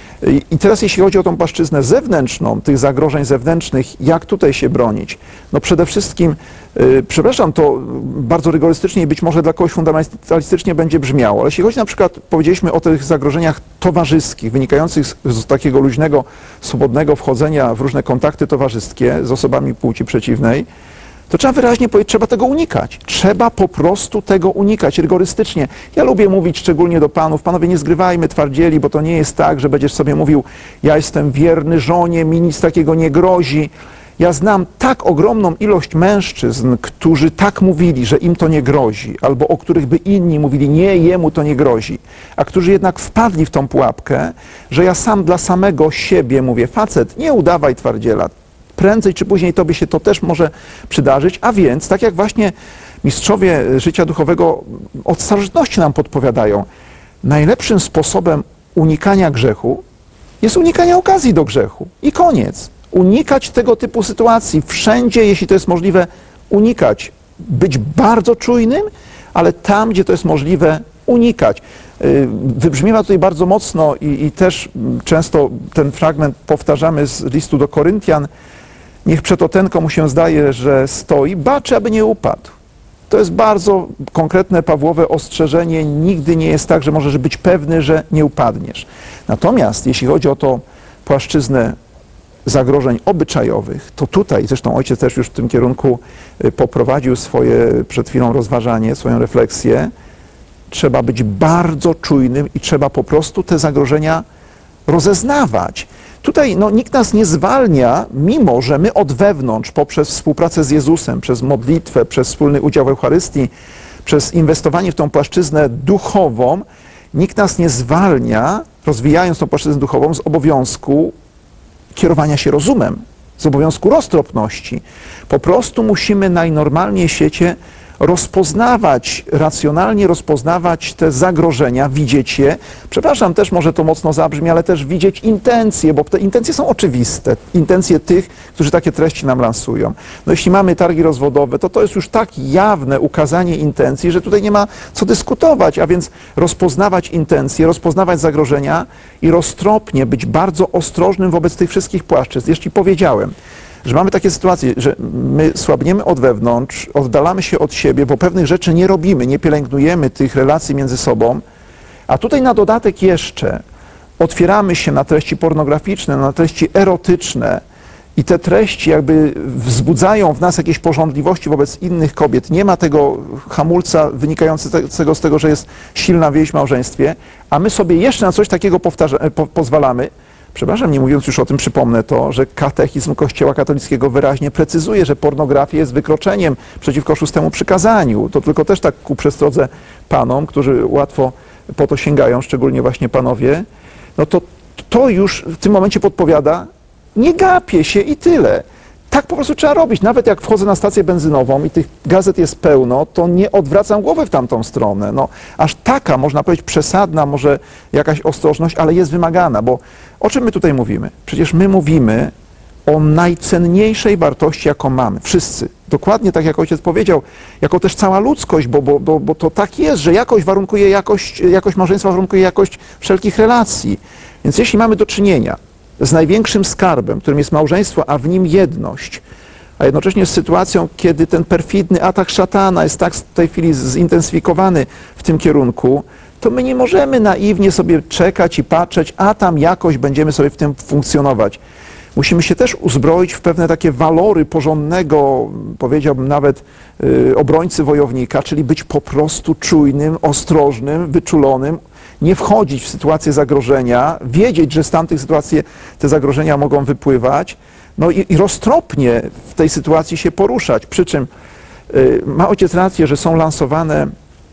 I teraz jeśli chodzi o tą płaszczyznę zewnętrzną, tych zagrożeń zewnętrznych, jak tutaj się bronić? No przede wszystkim, yy, przepraszam, to bardzo rygorystycznie i być może dla kogoś fundamentalistycznie będzie brzmiało, ale jeśli chodzi na przykład, powiedzieliśmy o tych zagrożeniach towarzyskich, wynikających z, z takiego luźnego, swobodnego wchodzenia w różne kontakty towarzyskie z osobami płci przeciwnej, to trzeba wyraźnie powiedzieć, trzeba tego unikać. Trzeba po prostu tego unikać rygorystycznie. Ja lubię mówić szczególnie do panów, panowie, nie zgrywajmy twardzieli, bo to nie jest tak, że będziesz sobie mówił, ja jestem wierny żonie, mi nic takiego nie grozi. Ja znam tak ogromną ilość mężczyzn, którzy tak mówili, że im to nie grozi, albo o których by inni mówili, nie, jemu to nie grozi, a którzy jednak wpadli w tą pułapkę, że ja sam dla samego siebie mówię, facet, nie udawaj twardziela. Prędzej czy później tobie się to też może przydarzyć, a więc, tak jak właśnie mistrzowie życia duchowego od starożytności nam podpowiadają, najlepszym sposobem unikania grzechu jest unikanie okazji do grzechu. I koniec. Unikać tego typu sytuacji. Wszędzie, jeśli to jest możliwe, unikać. Być bardzo czujnym, ale tam, gdzie to jest możliwe, unikać. Wybrzmiewa tutaj bardzo mocno i, i też często ten fragment powtarzamy z listu do Koryntian. Niech przeto ten, komu się zdaje, że stoi, baczy, aby nie upadł. To jest bardzo konkretne Pawłowe ostrzeżenie. Nigdy nie jest tak, że możesz być pewny, że nie upadniesz. Natomiast jeśli chodzi o to płaszczyznę zagrożeń obyczajowych, to tutaj, zresztą ojciec też już w tym kierunku poprowadził swoje przed chwilą rozważanie, swoją refleksję, trzeba być bardzo czujnym i trzeba po prostu te zagrożenia rozeznawać. Tutaj no, nikt nas nie zwalnia, mimo że my od wewnątrz, poprzez współpracę z Jezusem, przez modlitwę, przez wspólny udział w Eucharystii, przez inwestowanie w tą płaszczyznę duchową, nikt nas nie zwalnia, rozwijając tą płaszczyznę duchową, z obowiązku kierowania się rozumem, z obowiązku roztropności. Po prostu musimy najnormalniej w świecie rozpoznawać, racjonalnie rozpoznawać te zagrożenia, widzieć je. Przepraszam, też może to mocno zabrzmi, ale też widzieć intencje, bo te intencje są oczywiste. Intencje tych, którzy takie treści nam lansują. No jeśli mamy targi rozwodowe, to to jest już tak jawne ukazanie intencji, że tutaj nie ma co dyskutować, a więc rozpoznawać intencje, rozpoznawać zagrożenia i roztropnie być bardzo ostrożnym wobec tych wszystkich płaszczyzn. Jeśli powiedziałem, że mamy takie sytuacje, że my słabniemy od wewnątrz, oddalamy się od siebie, bo pewnych rzeczy nie robimy, nie pielęgnujemy tych relacji między sobą, a tutaj na dodatek jeszcze otwieramy się na treści pornograficzne, na treści erotyczne i te treści jakby wzbudzają w nas jakieś pożądliwości wobec innych kobiet. Nie ma tego hamulca wynikającego z tego, że jest silna więź w małżeństwie, a my sobie jeszcze na coś takiego powtarza, po, pozwalamy. Przepraszam, nie mówiąc już o tym, przypomnę to, że katechizm Kościoła katolickiego wyraźnie precyzuje, że pornografia jest wykroczeniem przeciwko szóstemu przykazaniu. To tylko też tak ku przestrodze panom, którzy łatwo po to sięgają, szczególnie właśnie panowie, no to to już w tym momencie podpowiada, nie gapię się i tyle. Tak po prostu trzeba robić. Nawet jak wchodzę na stację benzynową i tych gazet jest pełno, to nie odwracam głowy w tamtą stronę. No, aż taka, można powiedzieć, przesadna, może jakaś ostrożność, ale jest wymagana, bo o czym my tutaj mówimy? Przecież my mówimy o najcenniejszej wartości, jaką mamy. Wszyscy. Dokładnie tak, jak ojciec powiedział, jako też cała ludzkość, bo, bo, bo, bo to tak jest, że jakość warunkuje jakość, jakość małżeństwa warunkuje jakość wszelkich relacji. Więc jeśli mamy do czynienia z największym skarbem, którym jest małżeństwo, a w nim jedność, a jednocześnie z sytuacją, kiedy ten perfidny atak szatana jest tak w tej chwili zintensyfikowany w tym kierunku, to my nie możemy naiwnie sobie czekać i patrzeć, a tam jakoś będziemy sobie w tym funkcjonować. Musimy się też uzbroić w pewne takie walory porządnego, powiedziałbym nawet yy, obrońcy wojownika, czyli być po prostu czujnym, ostrożnym, wyczulonym, nie wchodzić w sytuację zagrożenia, wiedzieć, że z tamtych sytuacji te zagrożenia mogą wypływać, no i, i roztropnie w tej sytuacji się poruszać. Przy czym yy, ma ojciec rację, że są lansowane,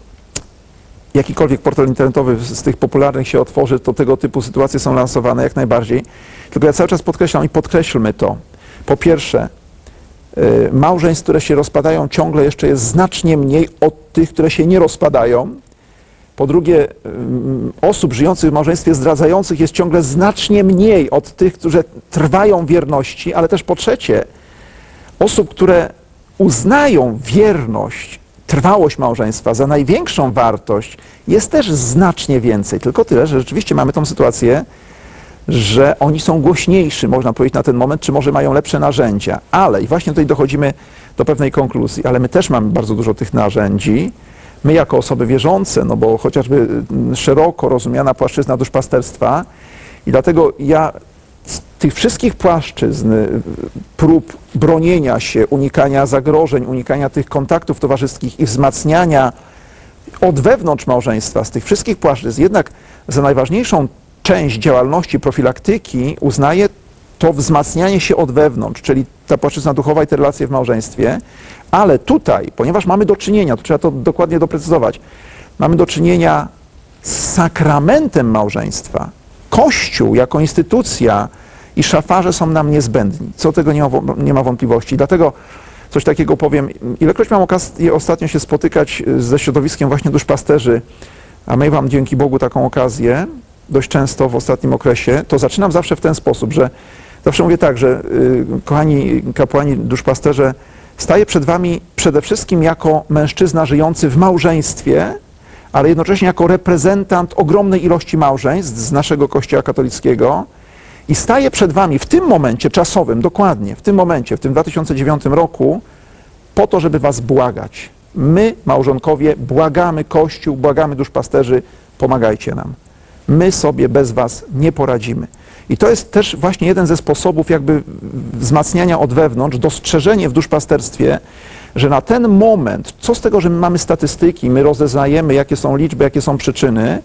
jakikolwiek portal internetowy z tych popularnych się otworzy, to tego typu sytuacje są lansowane jak najbardziej. Tylko ja cały czas podkreślam i podkreślmy to. Po pierwsze, yy, małżeństw, które się rozpadają, ciągle jeszcze jest znacznie mniej od tych, które się nie rozpadają. Po drugie, osób żyjących w małżeństwie zdradzających jest ciągle znacznie mniej od tych, którzy trwają wierności, ale też po trzecie, osób, które uznają wierność, trwałość małżeństwa za największą wartość, jest też znacznie więcej. Tylko tyle, że rzeczywiście mamy tą sytuację, że oni są głośniejsi, można powiedzieć na ten moment, czy może mają lepsze narzędzia. Ale, i właśnie tutaj dochodzimy do pewnej konkluzji, ale my też mamy bardzo dużo tych narzędzi. My jako osoby wierzące, no bo chociażby szeroko rozumiana płaszczyzna duszpasterstwa i dlatego ja z tych wszystkich płaszczyzn, prób bronienia się, unikania zagrożeń, unikania tych kontaktów towarzyskich i wzmacniania od wewnątrz małżeństwa, z tych wszystkich płaszczyzn, jednak za najważniejszą część działalności profilaktyki uznaję to wzmacnianie się od wewnątrz, czyli ta płaszczyzna duchowa i te relacje w małżeństwie, ale tutaj, ponieważ mamy do czynienia, to trzeba to dokładnie doprecyzować, mamy do czynienia z sakramentem małżeństwa. Kościół jako instytucja i szafarze są nam niezbędni. Co do tego nie ma, nie ma wątpliwości. Dlatego coś takiego powiem. Ilekroć mam okazję ostatnio się spotykać ze środowiskiem właśnie duszpasterzy, a my wam dzięki Bogu taką okazję dość często w ostatnim okresie, to zaczynam zawsze w ten sposób, że zawsze mówię tak, że y, kochani kapłani, duszpasterze, staję przed wami przede wszystkim jako mężczyzna żyjący w małżeństwie, ale jednocześnie jako reprezentant ogromnej ilości małżeństw z naszego Kościoła katolickiego i staję przed wami w tym momencie czasowym, dokładnie, w tym momencie, w tym dwa tysiące dziewiątym roku, po to, żeby was błagać. My, małżonkowie, błagamy Kościół, błagamy duszpasterzy, pomagajcie nam. My sobie bez was nie poradzimy. I to jest też właśnie jeden ze sposobów jakby wzmacniania od wewnątrz, dostrzeżenie w duszpasterstwie, że na ten moment, co z tego, że my mamy statystyki, my rozeznajemy, jakie są liczby, jakie są przyczyny,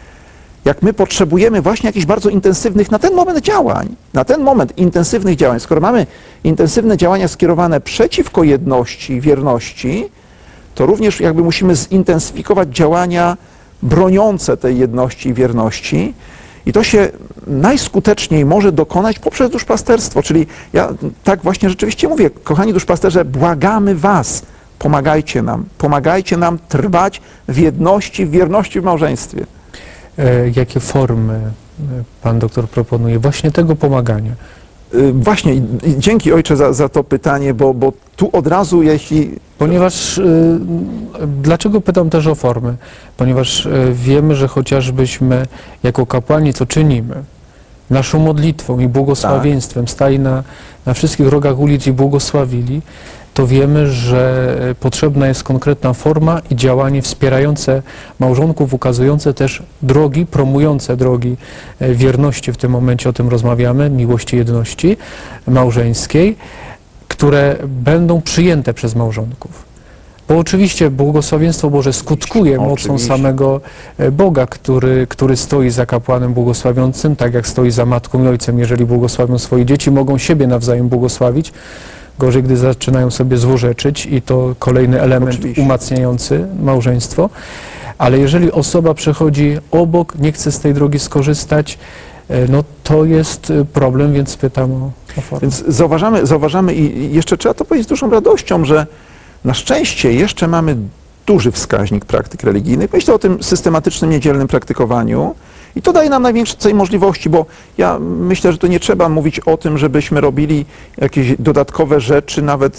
jak my potrzebujemy właśnie jakichś bardzo intensywnych na ten moment działań, na ten moment intensywnych działań, skoro mamy intensywne działania skierowane przeciwko jedności, wierności, to również jakby musimy zintensyfikować działania broniące tej jedności i wierności. I to się najskuteczniej może dokonać poprzez duszpasterstwo. Czyli ja tak właśnie rzeczywiście mówię, kochani duszpasterze, błagamy was, pomagajcie nam, pomagajcie nam trwać w jedności, w wierności w małżeństwie. E, jakie formy e, pan doktor proponuje właśnie tego pomagania? Y, Właśnie, i- i dzięki ojcze za, za to pytanie, bo, bo tu od razu, jeśli Ponieważ, y, dlaczego pytam też o formy? Ponieważ y, wiemy, że chociażbyśmy jako kapłani co czynimy, naszą modlitwą i błogosławieństwem stali na, na wszystkich rogach ulic i błogosławili, to wiemy, że y, potrzebna jest konkretna forma i działanie wspierające małżonków, ukazujące też drogi, promujące drogi y, wierności, w tym momencie o tym rozmawiamy, miłości, jedności małżeńskiej, które będą przyjęte przez małżonków. Bo oczywiście błogosławieństwo Boże skutkuje mocą Oczywiście. samego e, Boga, który, który stoi za kapłanem błogosławiącym, tak jak stoi za matką i ojcem, jeżeli błogosławią swoje dzieci, mogą siebie nawzajem błogosławić. Gorzej, gdy zaczynają sobie złorzeczyć i to kolejny element Oczywiście. umacniający małżeństwo. Ale jeżeli osoba przechodzi obok, nie chce z tej drogi skorzystać, e, no to jest e, problem, więc pytam o, o formę. Więc zauważamy, zauważamy i i jeszcze trzeba to powiedzieć z dużą radością, że na szczęście jeszcze mamy duży wskaźnik praktyk religijnych. Myślę o tym systematycznym, niedzielnym praktykowaniu i to daje nam najwięcej możliwości, bo ja myślę, że tu nie trzeba mówić o tym, żebyśmy robili jakieś dodatkowe rzeczy, nawet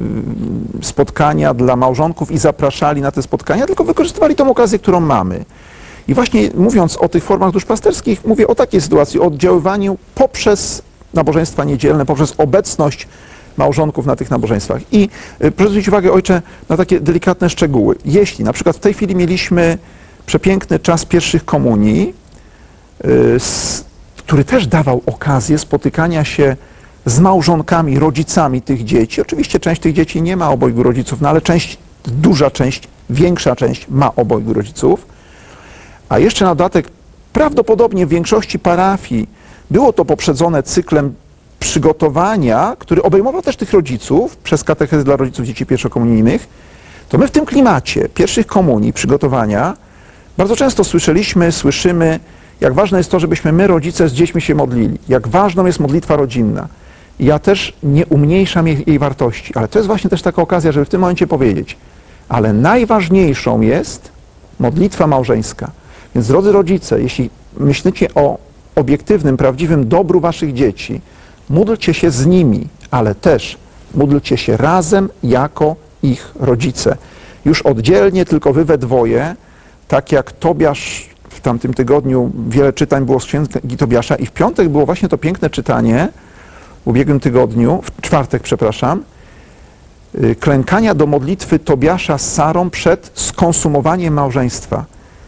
yy, spotkania dla małżonków i zapraszali na te spotkania, tylko wykorzystywali tą okazję, którą mamy. I właśnie mówiąc o tych formach duszpasterskich, mówię o takiej sytuacji, o oddziaływaniu poprzez nabożeństwa niedzielne, poprzez obecność małżonków na tych nabożeństwach. I y, proszę zwrócić uwagę, ojcze, na takie delikatne szczegóły. Jeśli na przykład w tej chwili mieliśmy przepiękny czas pierwszych komunii, y, s, który też dawał okazję spotykania się z małżonkami, rodzicami tych dzieci. Oczywiście część tych dzieci nie ma obojgu rodziców, no ale część, duża część, większa część ma obojgu rodziców. A jeszcze na dodatek, prawdopodobnie w większości parafii było to poprzedzone cyklem przygotowania, który obejmował też tych rodziców przez katechezy dla rodziców dzieci pierwszokomunijnych, to my w tym klimacie pierwszych komunii, przygotowania, bardzo często słyszeliśmy, słyszymy, jak ważne jest to, żebyśmy my, rodzice, z dziećmi się modlili, jak ważną jest modlitwa rodzinna. I ja też nie umniejszam jej, jej wartości, ale to jest właśnie też taka okazja, żeby w tym momencie powiedzieć, ale najważniejszą jest modlitwa małżeńska. Więc drodzy rodzice, jeśli myślicie o obiektywnym, prawdziwym dobru waszych dzieci, módlcie się z nimi, ale też módlcie się razem jako ich rodzice. Już oddzielnie, tylko wy we dwoje, tak jak Tobiasz w tamtym tygodniu, wiele czytań było z księgi Tobiasza i w piątek było właśnie to piękne czytanie, w ubiegłym tygodniu, w czwartek, przepraszam, y, klękania do modlitwy Tobiasza z Sarą przed skonsumowaniem małżeństwa.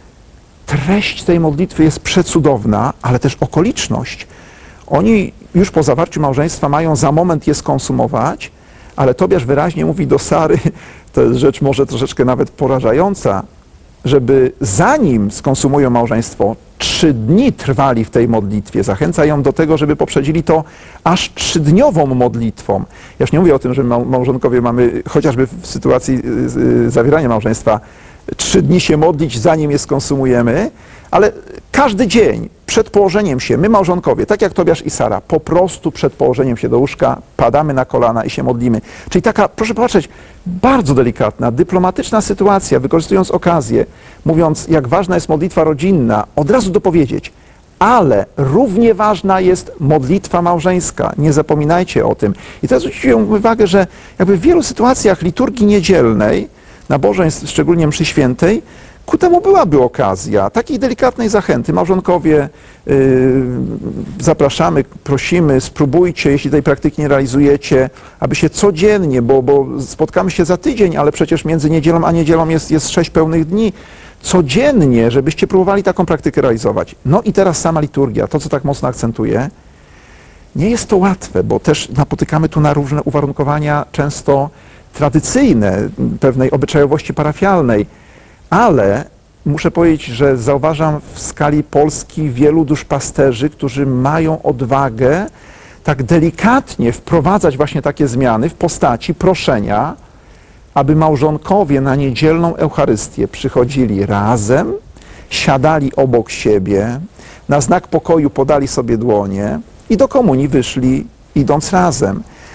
Treść tej modlitwy jest przecudowna, ale też okoliczność. Oni już po zawarciu małżeństwa mają za moment je skonsumować, ale Tobiasz wyraźnie mówi do Sary, to jest rzecz może troszeczkę nawet porażająca, żeby zanim skonsumują małżeństwo, trzy dni trwali w tej modlitwie. Zachęca ją do tego, żeby poprzedzili to aż trzydniową modlitwą. Ja już nie mówię o tym, że mał- małżonkowie mamy, chociażby w sytuacji y, y, zawierania małżeństwa, trzy dni się modlić, zanim je skonsumujemy, ale każdy dzień przed położeniem się, my małżonkowie, tak jak Tobiasz i Sara, po prostu przed położeniem się do łóżka padamy na kolana i się modlimy. Czyli taka, proszę popatrzeć, bardzo delikatna, dyplomatyczna sytuacja, wykorzystując okazję, mówiąc, jak ważna jest modlitwa rodzinna, od razu dopowiedzieć, ale równie ważna jest modlitwa małżeńska. Nie zapominajcie o tym. I teraz zwróciłem uwagę, że jakby w wielu sytuacjach liturgii niedzielnej, nabożeństw, szczególnie mszy świętej, ku temu byłaby okazja takiej delikatnej zachęty. Małżonkowie, yy, zapraszamy, prosimy, spróbujcie, jeśli tej praktyki nie realizujecie, aby się codziennie, bo, bo spotkamy się za tydzień, ale przecież między niedzielą a niedzielą jest, jest sześć pełnych dni, codziennie, żebyście próbowali taką praktykę realizować. No i teraz sama liturgia, to co tak mocno akcentuję, nie jest to łatwe, bo też napotykamy tu na różne uwarunkowania, często tradycyjne, pewnej obyczajowości parafialnej, ale muszę powiedzieć, że zauważam w skali Polski wielu duszpasterzy, którzy mają odwagę tak delikatnie wprowadzać właśnie takie zmiany w postaci proszenia, aby małżonkowie na niedzielną Eucharystię przychodzili razem, siadali obok siebie, na znak pokoju podali sobie dłonie i do komunii wyszli idąc razem.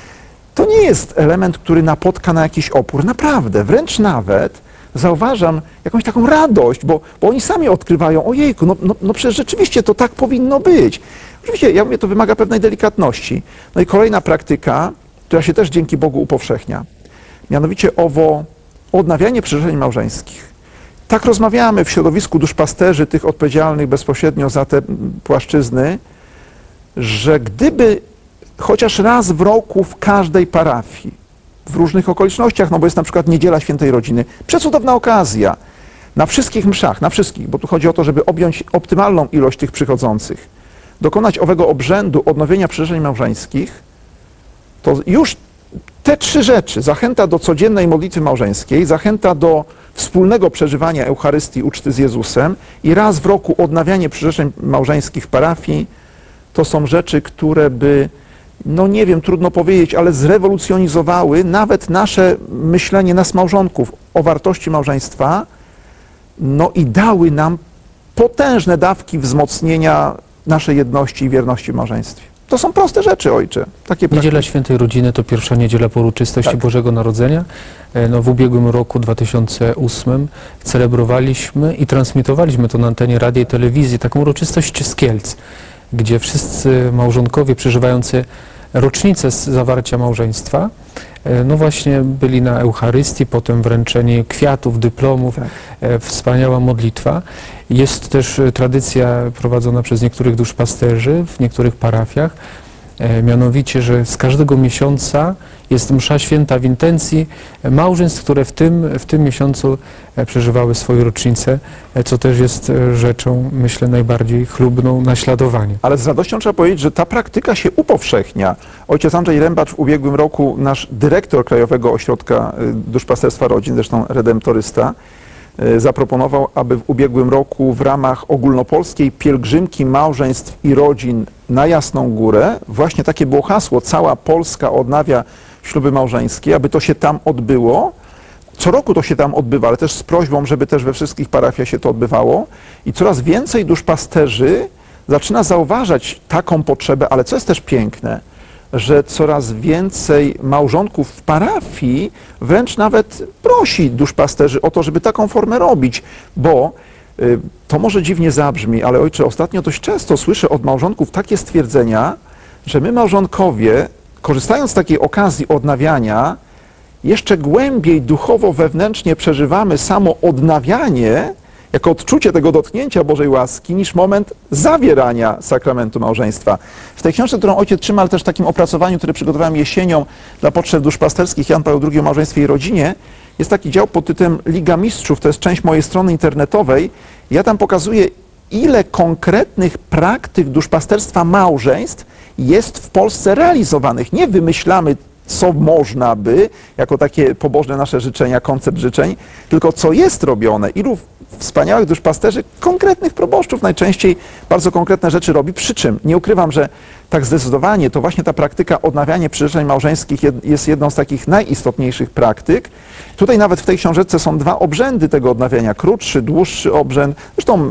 to nie jest element, który napotka na jakiś opór. Naprawdę, wręcz nawet zauważam jakąś taką radość, bo, bo oni sami odkrywają, ojejku, no, no, no przecież rzeczywiście to tak powinno być. Oczywiście, ja mówię, to wymaga pewnej delikatności. No i kolejna praktyka, która się też dzięki Bogu upowszechnia, mianowicie owo odnawianie przyrzeczeń małżeńskich. Tak rozmawiamy w środowisku duszpasterzy, tych odpowiedzialnych bezpośrednio za te płaszczyzny, że gdyby chociaż raz w roku w każdej parafii, w różnych okolicznościach, no bo jest na przykład Niedziela Świętej Rodziny, przecudowna okazja, na wszystkich mszach, na wszystkich, bo tu chodzi o to, żeby objąć optymalną ilość tych przychodzących, dokonać owego obrzędu odnowienia przyrzeczeń małżeńskich, to już te trzy rzeczy, zachęta do codziennej modlitwy małżeńskiej, zachęta do wspólnego przeżywania Eucharystii, uczty z Jezusem i raz w roku odnawianie przyrzeczeń małżeńskich w parafii, to są rzeczy, które by, no nie wiem, trudno powiedzieć, ale zrewolucjonizowały nawet nasze myślenie, nas małżonków o wartości małżeństwa, no i dały nam potężne dawki wzmocnienia naszej jedności i wierności w małżeństwie. To są proste rzeczy, ojcze. Takie Niedziela praktyki. Świętej Rodziny to pierwsza niedziela po uroczystości Tak. Bożego Narodzenia. E, No, w ubiegłym roku, dwa tysiące ósmym, celebrowaliśmy i transmitowaliśmy to na antenie radia i telewizji, taką uroczystość z Kielc, gdzie wszyscy małżonkowie przeżywający rocznicę z zawarcia małżeństwa, e, no właśnie byli na Eucharystii, potem wręczenie kwiatów, dyplomów, Tak. e, wspaniała modlitwa. Jest też e, tradycja prowadzona przez niektórych duszpasterzy w niektórych parafiach, e, mianowicie, że z każdego miesiąca jest msza święta w intencji małżeństw, które w tym, w tym miesiącu e, przeżywały swoje rocznice, e, co też jest e, rzeczą, myślę, najbardziej chlubną, naśladowanie. Ale z radością trzeba powiedzieć, że ta praktyka się upowszechnia. Ojciec Andrzej Rębacz w ubiegłym roku, nasz dyrektor Krajowego Ośrodka y, Duszpasterstwa Rodzin, zresztą redemptorysta, y, zaproponował, aby w ubiegłym roku w ramach ogólnopolskiej pielgrzymki małżeństw i rodzin na Jasną Górę, właśnie takie było hasło, cała Polska odnawia śluby małżeńskie, aby to się tam odbyło. Co roku to się tam odbywa, ale też z prośbą, żeby też we wszystkich parafiach się to odbywało. I coraz więcej duszpasterzy zaczyna zauważać taką potrzebę, ale co jest też piękne, że coraz więcej małżonków w parafii wręcz nawet prosi duszpasterzy o to, żeby taką formę robić, bo y, to może dziwnie zabrzmi, ale ojcze, ostatnio dość często słyszę od małżonków takie stwierdzenia, że my małżonkowie, korzystając z takiej okazji odnawiania, jeszcze głębiej duchowo, wewnętrznie przeżywamy samo odnawianie jako odczucie tego dotknięcia Bożej łaski, niż moment zawierania sakramentu małżeństwa. W tej książce, którą ojciec trzyma, ale też w takim opracowaniu, które przygotowałem jesienią dla potrzeb duszpasterskich Jan Paweł drugi o małżeństwie i rodzinie, jest taki dział pod tytułem Liga Mistrzów, to jest część mojej strony internetowej. Ja tam pokazuję, ile konkretnych praktyk duszpasterstwa małżeństw jest w Polsce realizowanych. Nie wymyślamy, co można by, jako takie pobożne nasze życzenia, koncept życzeń, tylko co jest robione. Ilu wspaniałych duszpasterzy, konkretnych proboszczów najczęściej bardzo konkretne rzeczy robi, przy czym nie ukrywam, że tak zdecydowanie to właśnie ta praktyka odnawiania przyrzeczeń małżeńskich jest jedną z takich najistotniejszych praktyk. Tutaj nawet w tej książeczce są dwa obrzędy tego odnawiania, krótszy, dłuższy obrzęd. Zresztą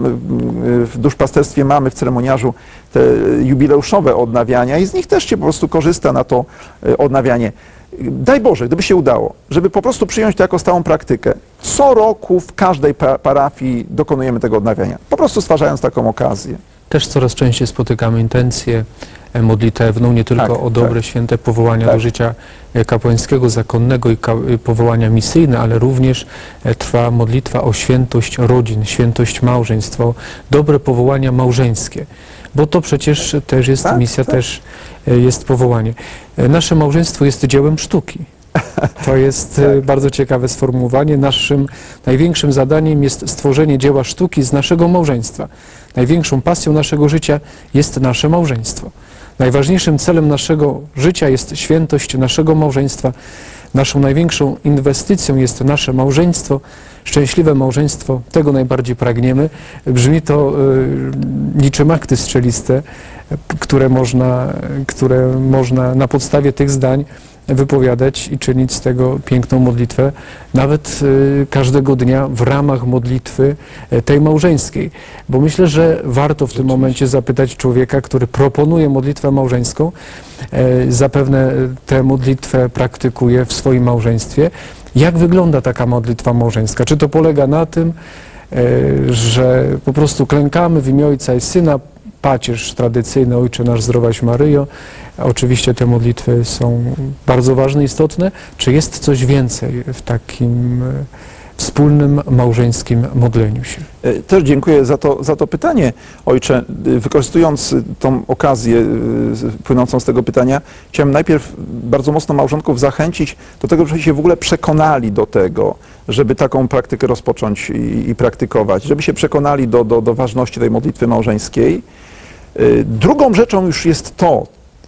w duszpasterstwie mamy w ceremoniarzu te jubileuszowe odnawiania i z nich też się po prostu korzysta na to odnawianie. Daj Boże, gdyby się udało, żeby po prostu przyjąć to jako stałą praktykę. Co roku w każdej parafii dokonujemy tego odnawiania, po prostu stwarzając taką okazję. Też coraz częściej spotykamy intencję e, modlitewną, nie tylko Tak, o dobre, tak. święte powołania Tak. do życia e, kapłańskiego, zakonnego i ka i powołania misyjne, ale również e, trwa modlitwa o świętość rodzin, świętość małżeństwa, o dobre powołania małżeńskie, bo to przecież też jest Tak, misja, tak. też e, jest powołanie. E, nasze małżeństwo jest dziełem sztuki. To jest e, Tak. bardzo ciekawe sformułowanie. Naszym największym zadaniem jest stworzenie dzieła sztuki z naszego małżeństwa. Największą pasją naszego życia jest nasze małżeństwo. Najważniejszym celem naszego życia jest świętość naszego małżeństwa. Naszą największą inwestycją jest nasze małżeństwo. Szczęśliwe małżeństwo, tego najbardziej pragniemy. Brzmi to y, niczym akty strzeliste, które można, które można na podstawie tych zdań wypowiadać i czynić z tego piękną modlitwę, nawet y, każdego dnia w ramach modlitwy y, tej małżeńskiej. Bo myślę, że warto w tym momencie zapytać człowieka, który proponuje modlitwę małżeńską, y, zapewne tę modlitwę praktykuje w swoim małżeństwie. Jak wygląda taka modlitwa małżeńska? Czy to polega na tym, y, że po prostu klękamy w imię Ojca i Syna, pacierz tradycyjny, Ojcze nasz, zdrowaś Maryjo. Oczywiście te modlitwy są bardzo ważne, istotne. Czy jest coś więcej w takim e, wspólnym małżeńskim modleniu się? Też dziękuję za to, za to pytanie, ojcze. Wykorzystując tą okazję płynącą z tego pytania, chciałem najpierw bardzo mocno małżonków zachęcić do tego, żeby się w ogóle przekonali do tego, żeby taką praktykę rozpocząć i, i praktykować, żeby się przekonali do, do, do ważności tej modlitwy małżeńskiej. Drugą rzeczą już jest to,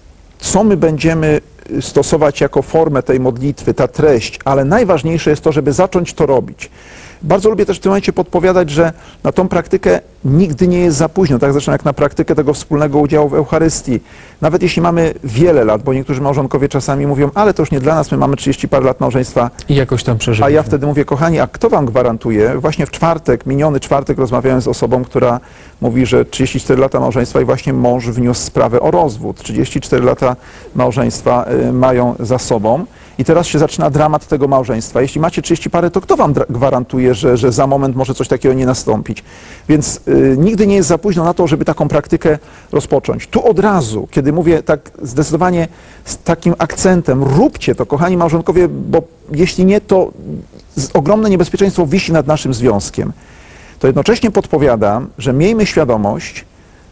co my będziemy stosować jako formę tej modlitwy, ta treść, ale najważniejsze jest to, żeby zacząć to robić. Bardzo lubię też w tym momencie podpowiadać, że na tą praktykę nigdy nie jest za późno, tak zresztą jak na praktykę tego wspólnego udziału w Eucharystii. Nawet jeśli mamy wiele lat, bo niektórzy małżonkowie czasami mówią, ale to już nie dla nas, my mamy trzydzieści parę lat małżeństwa. I jakoś tam przeżyliśmy. A ja wtedy mówię, kochani, a kto wam gwarantuje? Właśnie w czwartek, miniony czwartek rozmawiałem z osobą, która mówi, że trzydzieści cztery lata małżeństwa i właśnie mąż wniósł sprawę o rozwód. trzydzieści cztery lata małżeństwa y, mają za sobą. I teraz się zaczyna dramat tego małżeństwa. Jeśli macie trzydzieści parę, to kto wam gwarantuje, że, że za moment może coś takiego nie nastąpić? Więc y, nigdy nie jest za późno na to, żeby taką praktykę rozpocząć. Tu od razu, kiedy mówię tak zdecydowanie z takim akcentem, róbcie to, kochani małżonkowie, bo jeśli nie, to ogromne niebezpieczeństwo wisi nad naszym związkiem. To jednocześnie podpowiadam, że miejmy świadomość,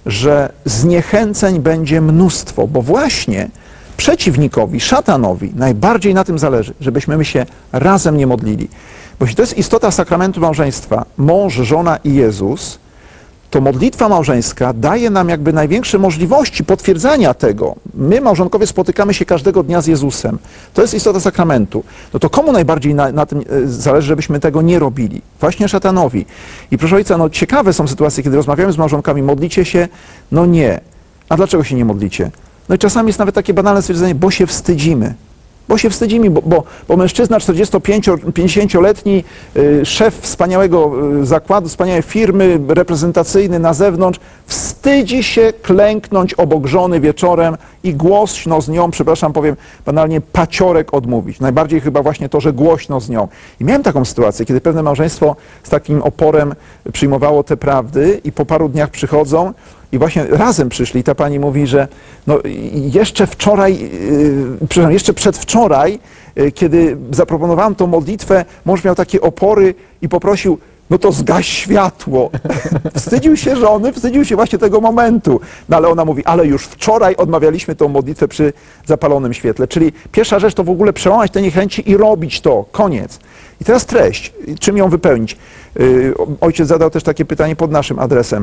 że zniechęceń będzie mnóstwo, bo właśnie przeciwnikowi, szatanowi najbardziej na tym zależy, żebyśmy my się razem nie modlili. Bo jeśli to jest istota sakramentu małżeństwa, mąż, żona i Jezus, to modlitwa małżeńska daje nam jakby największe możliwości potwierdzania tego. My, małżonkowie, spotykamy się każdego dnia z Jezusem. To jest istota sakramentu. No to komu najbardziej na, na tym zależy, żebyśmy tego nie robili? Właśnie szatanowi. I proszę ojca, no ciekawe są sytuacje, kiedy rozmawiamy z małżonkami, modlicie się? No nie. A dlaczego się nie modlicie? No i czasami jest nawet takie banalne stwierdzenie, bo się wstydzimy. Bo się wstydzimy, bo, bo, bo mężczyzna czterdziesto-pięćdziesięcioletni, y, szef wspaniałego y, zakładu, wspaniałej firmy, reprezentacyjny na zewnątrz, wstydzi się klęknąć obok żony wieczorem i głośno z nią, przepraszam, powiem banalnie, paciorek odmówić. Najbardziej chyba właśnie to, że głośno z nią. I miałem taką sytuację, kiedy pewne małżeństwo z takim oporem przyjmowało te prawdy i po paru dniach przychodzą, i właśnie razem przyszli i ta pani mówi, że no jeszcze wczoraj, yy, przepraszam, jeszcze przedwczoraj, yy, kiedy zaproponowałam tą modlitwę, mąż miał takie opory i poprosił, no to zgaś światło. Wstydził się żony, wstydził się właśnie tego momentu. No ale ona mówi, ale już wczoraj odmawialiśmy tą modlitwę przy zapalonym świetle. Czyli pierwsza rzecz to w ogóle przełamać te niechęci i robić to. Koniec. I teraz treść. Czym ją wypełnić? Yy, ojciec zadał też takie pytanie pod naszym adresem.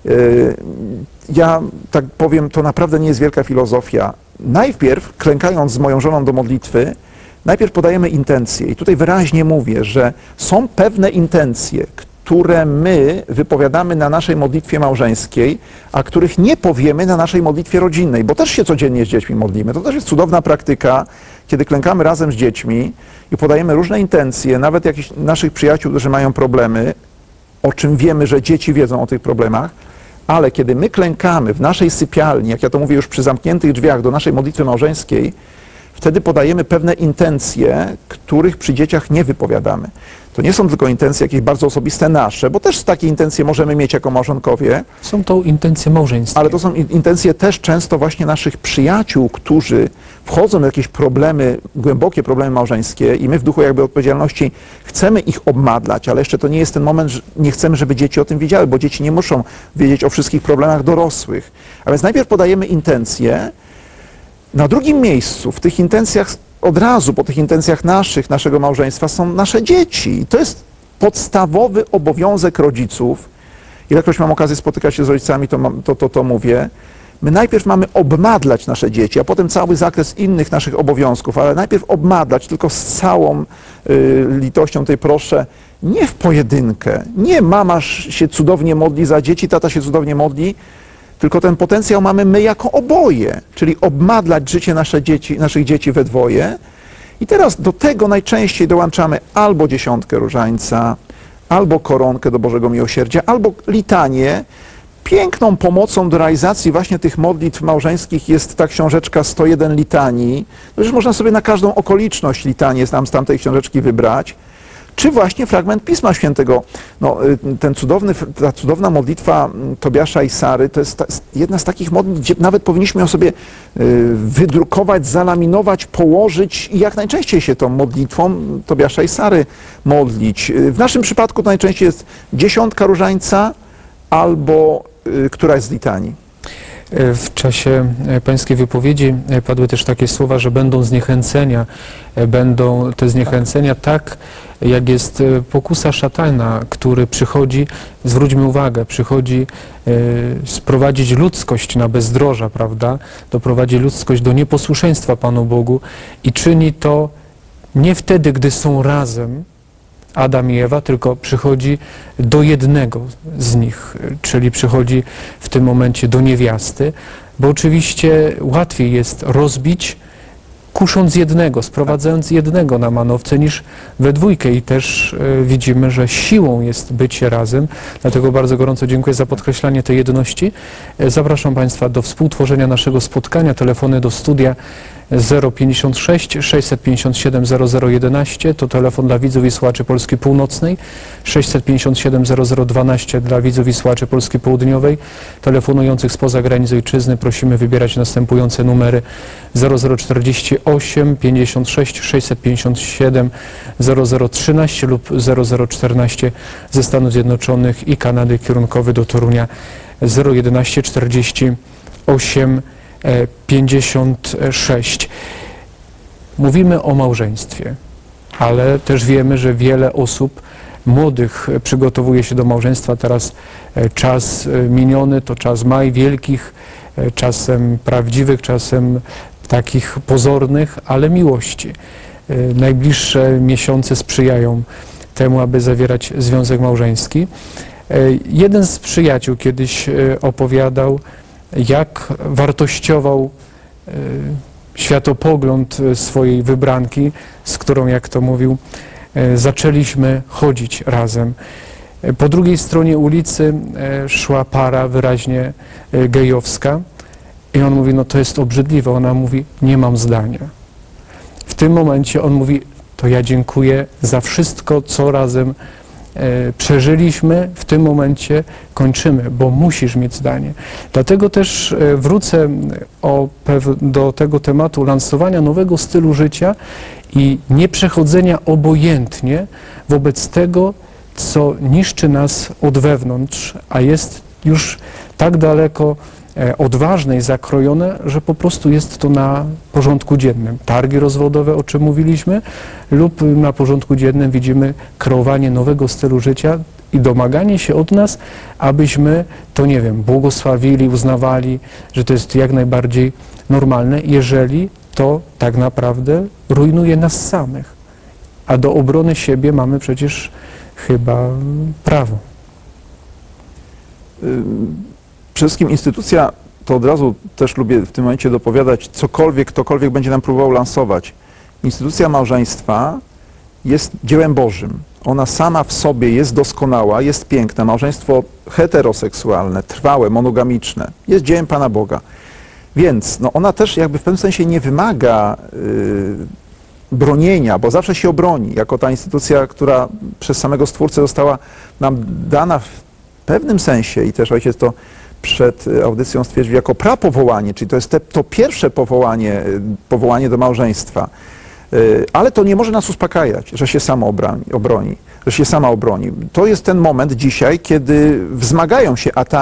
Ja tak powiem, to naprawdę nie jest wielka filozofia. Najpierw, klękając z moją żoną do modlitwy, najpierw podajemy intencje. I tutaj wyraźnie mówię, że są pewne intencje, które my wypowiadamy na naszej modlitwie małżeńskiej, a których nie powiemy na naszej modlitwie rodzinnej, bo też się codziennie z dziećmi modlimy. To też jest cudowna praktyka, kiedy klękamy razem z dziećmi i podajemy różne intencje, nawet jakichś naszych przyjaciół, którzy mają problemy, o czym wiemy, że dzieci wiedzą o tych problemach, ale kiedy my klękamy w naszej sypialni, jak ja to mówię już przy zamkniętych drzwiach do naszej modlitwy małżeńskiej, wtedy podajemy pewne intencje, których przy dzieciach nie wypowiadamy. To nie są tylko intencje jakieś bardzo osobiste nasze, bo też takie intencje możemy mieć jako małżonkowie. Są to intencje małżeńskie. Ale to są intencje też często właśnie naszych przyjaciół, którzy wchodzą w jakieś problemy, głębokie problemy małżeńskie i my w duchu jakby odpowiedzialności chcemy ich obmadlać, ale jeszcze to nie jest ten moment, że nie chcemy, żeby dzieci o tym wiedziały, bo dzieci nie muszą wiedzieć o wszystkich problemach dorosłych. A więc najpierw podajemy intencje. Na drugim miejscu, w tych intencjach, od razu po tych intencjach naszych, naszego małżeństwa są nasze dzieci. I to jest podstawowy obowiązek rodziców. Ilekroć mam okazję spotykać się z rodzicami, to, mam, to, to, to mówię. My najpierw mamy obmadlać nasze dzieci, a potem cały zakres innych naszych obowiązków, ale najpierw obmadlać, tylko z całą y, litością tutaj proszę, nie w pojedynkę. Nie mama się cudownie modli za dzieci, tata się cudownie modli, tylko ten potencjał mamy my jako oboje, czyli obmadlać życie nasze dzieci, naszych dzieci we dwoje. I teraz do tego najczęściej dołączamy albo dziesiątkę różańca, albo koronkę do Bożego Miłosierdzia, albo litanię. Piękną pomocą do realizacji właśnie tych modlitw małżeńskich jest ta książeczka sto jeden litanii. Przecież można sobie na każdą okoliczność litanię tam z tamtej książeczki wybrać. Czy właśnie fragment Pisma Świętego. No, ten cudowny, ta cudowna modlitwa Tobiasza i Sary to jest ta, jedna z takich modlitw, gdzie nawet powinniśmy ją sobie wydrukować, zalaminować, położyć i jak najczęściej się tą modlitwą Tobiasza i Sary modlić. W naszym przypadku to najczęściej jest dziesiątka różańca albo któraś z litanii. W czasie pańskiej wypowiedzi padły też takie słowa, że będą zniechęcenia, będą te zniechęcenia tak, jak jest pokusa szatana, który przychodzi, zwróćmy uwagę, przychodzi e, sprowadzić ludzkość na bezdroża, prawda, doprowadzi ludzkość do nieposłuszeństwa Panu Bogu i czyni to nie wtedy, gdy są razem, Adam i Ewa, tylko przychodzi do jednego z nich, czyli przychodzi w tym momencie do niewiasty, bo oczywiście łatwiej jest rozbić, kusząc jednego, sprowadzając jednego na manowce niż we dwójkę i też y, widzimy, że siłą jest bycie razem, dlatego bardzo gorąco dziękuję za podkreślanie tej jedności. Y, zapraszam Państwa do współtworzenia naszego spotkania, telefony do studia zero pięćdziesiąt sześć sześćset pięćdziesiąt siedem zero zero jedenaście, to telefon dla widzów i słuchaczy Polski Północnej, sześćset pięćdziesiąt siedem zero zero dwanaście dla widzów i słuchaczy Polski Południowej. Telefonujących spoza granic ojczyzny prosimy wybierać następujące numery zero zero czterdzieści osiem pięćdziesiąt sześć sześćset pięćdziesiąt siedem zero zero trzynaście lub zero zero czternaście ze Stanów Zjednoczonych i Kanady, kierunkowy do Torunia zero jedenaście czterdzieści osiem pięćdziesiąt sześć. Mówimy o małżeństwie, ale też wiemy, że wiele osób młodych przygotowuje się do małżeństwa. Teraz czas miniony to czas maj wielkich, czasem prawdziwych, czasem takich pozornych, ale miłości. Najbliższe miesiące sprzyjają temu, aby zawierać związek małżeński. Jeden z przyjaciół kiedyś opowiadał, jak wartościował y, światopogląd swojej wybranki, z którą, jak to mówił, y, zaczęliśmy chodzić razem. Po drugiej stronie ulicy y, szła para wyraźnie y, gejowska i on mówi, no to jest obrzydliwe. Ona mówi, nie mam zdania. W tym momencie on mówi, to ja dziękuję za wszystko, co razem przeżyliśmy, w tym momencie kończymy, bo musisz mieć zdanie. Dlatego też wrócę o, do tego tematu lansowania nowego stylu życia i nieprzechodzenia obojętnie wobec tego, co niszczy nas od wewnątrz, a jest już tak daleko odważne i zakrojone, że po prostu jest to na porządku dziennym. Targi rozwodowe, o czym mówiliśmy, lub na porządku dziennym widzimy kreowanie nowego stylu życia i domaganie się od nas, abyśmy to, nie wiem, błogosławili, uznawali, że to jest jak najbardziej normalne, jeżeli to tak naprawdę rujnuje nas samych. A do obrony siebie mamy przecież chyba prawo. Przede wszystkim instytucja, to od razu też lubię w tym momencie dopowiadać, cokolwiek, ktokolwiek będzie nam próbował lansować. Instytucja małżeństwa jest dziełem Bożym. Ona sama w sobie jest doskonała, jest piękna. Małżeństwo heteroseksualne, trwałe, monogamiczne jest dziełem Pana Boga. Więc no, ona też jakby w pewnym sensie nie wymaga yy, bronienia, bo zawsze się obroni, jako ta instytucja, która przez samego Stwórcę została nam dana w pewnym sensie i też ojciec to przed audycją stwierdził jako prapowołanie, czyli to jest te, to pierwsze powołanie, powołanie do małżeństwa. Ale to nie może nas uspokajać, że się sama obroni, obroni, że się sama obroni. To jest ten moment dzisiaj, kiedy wzmagają się ataki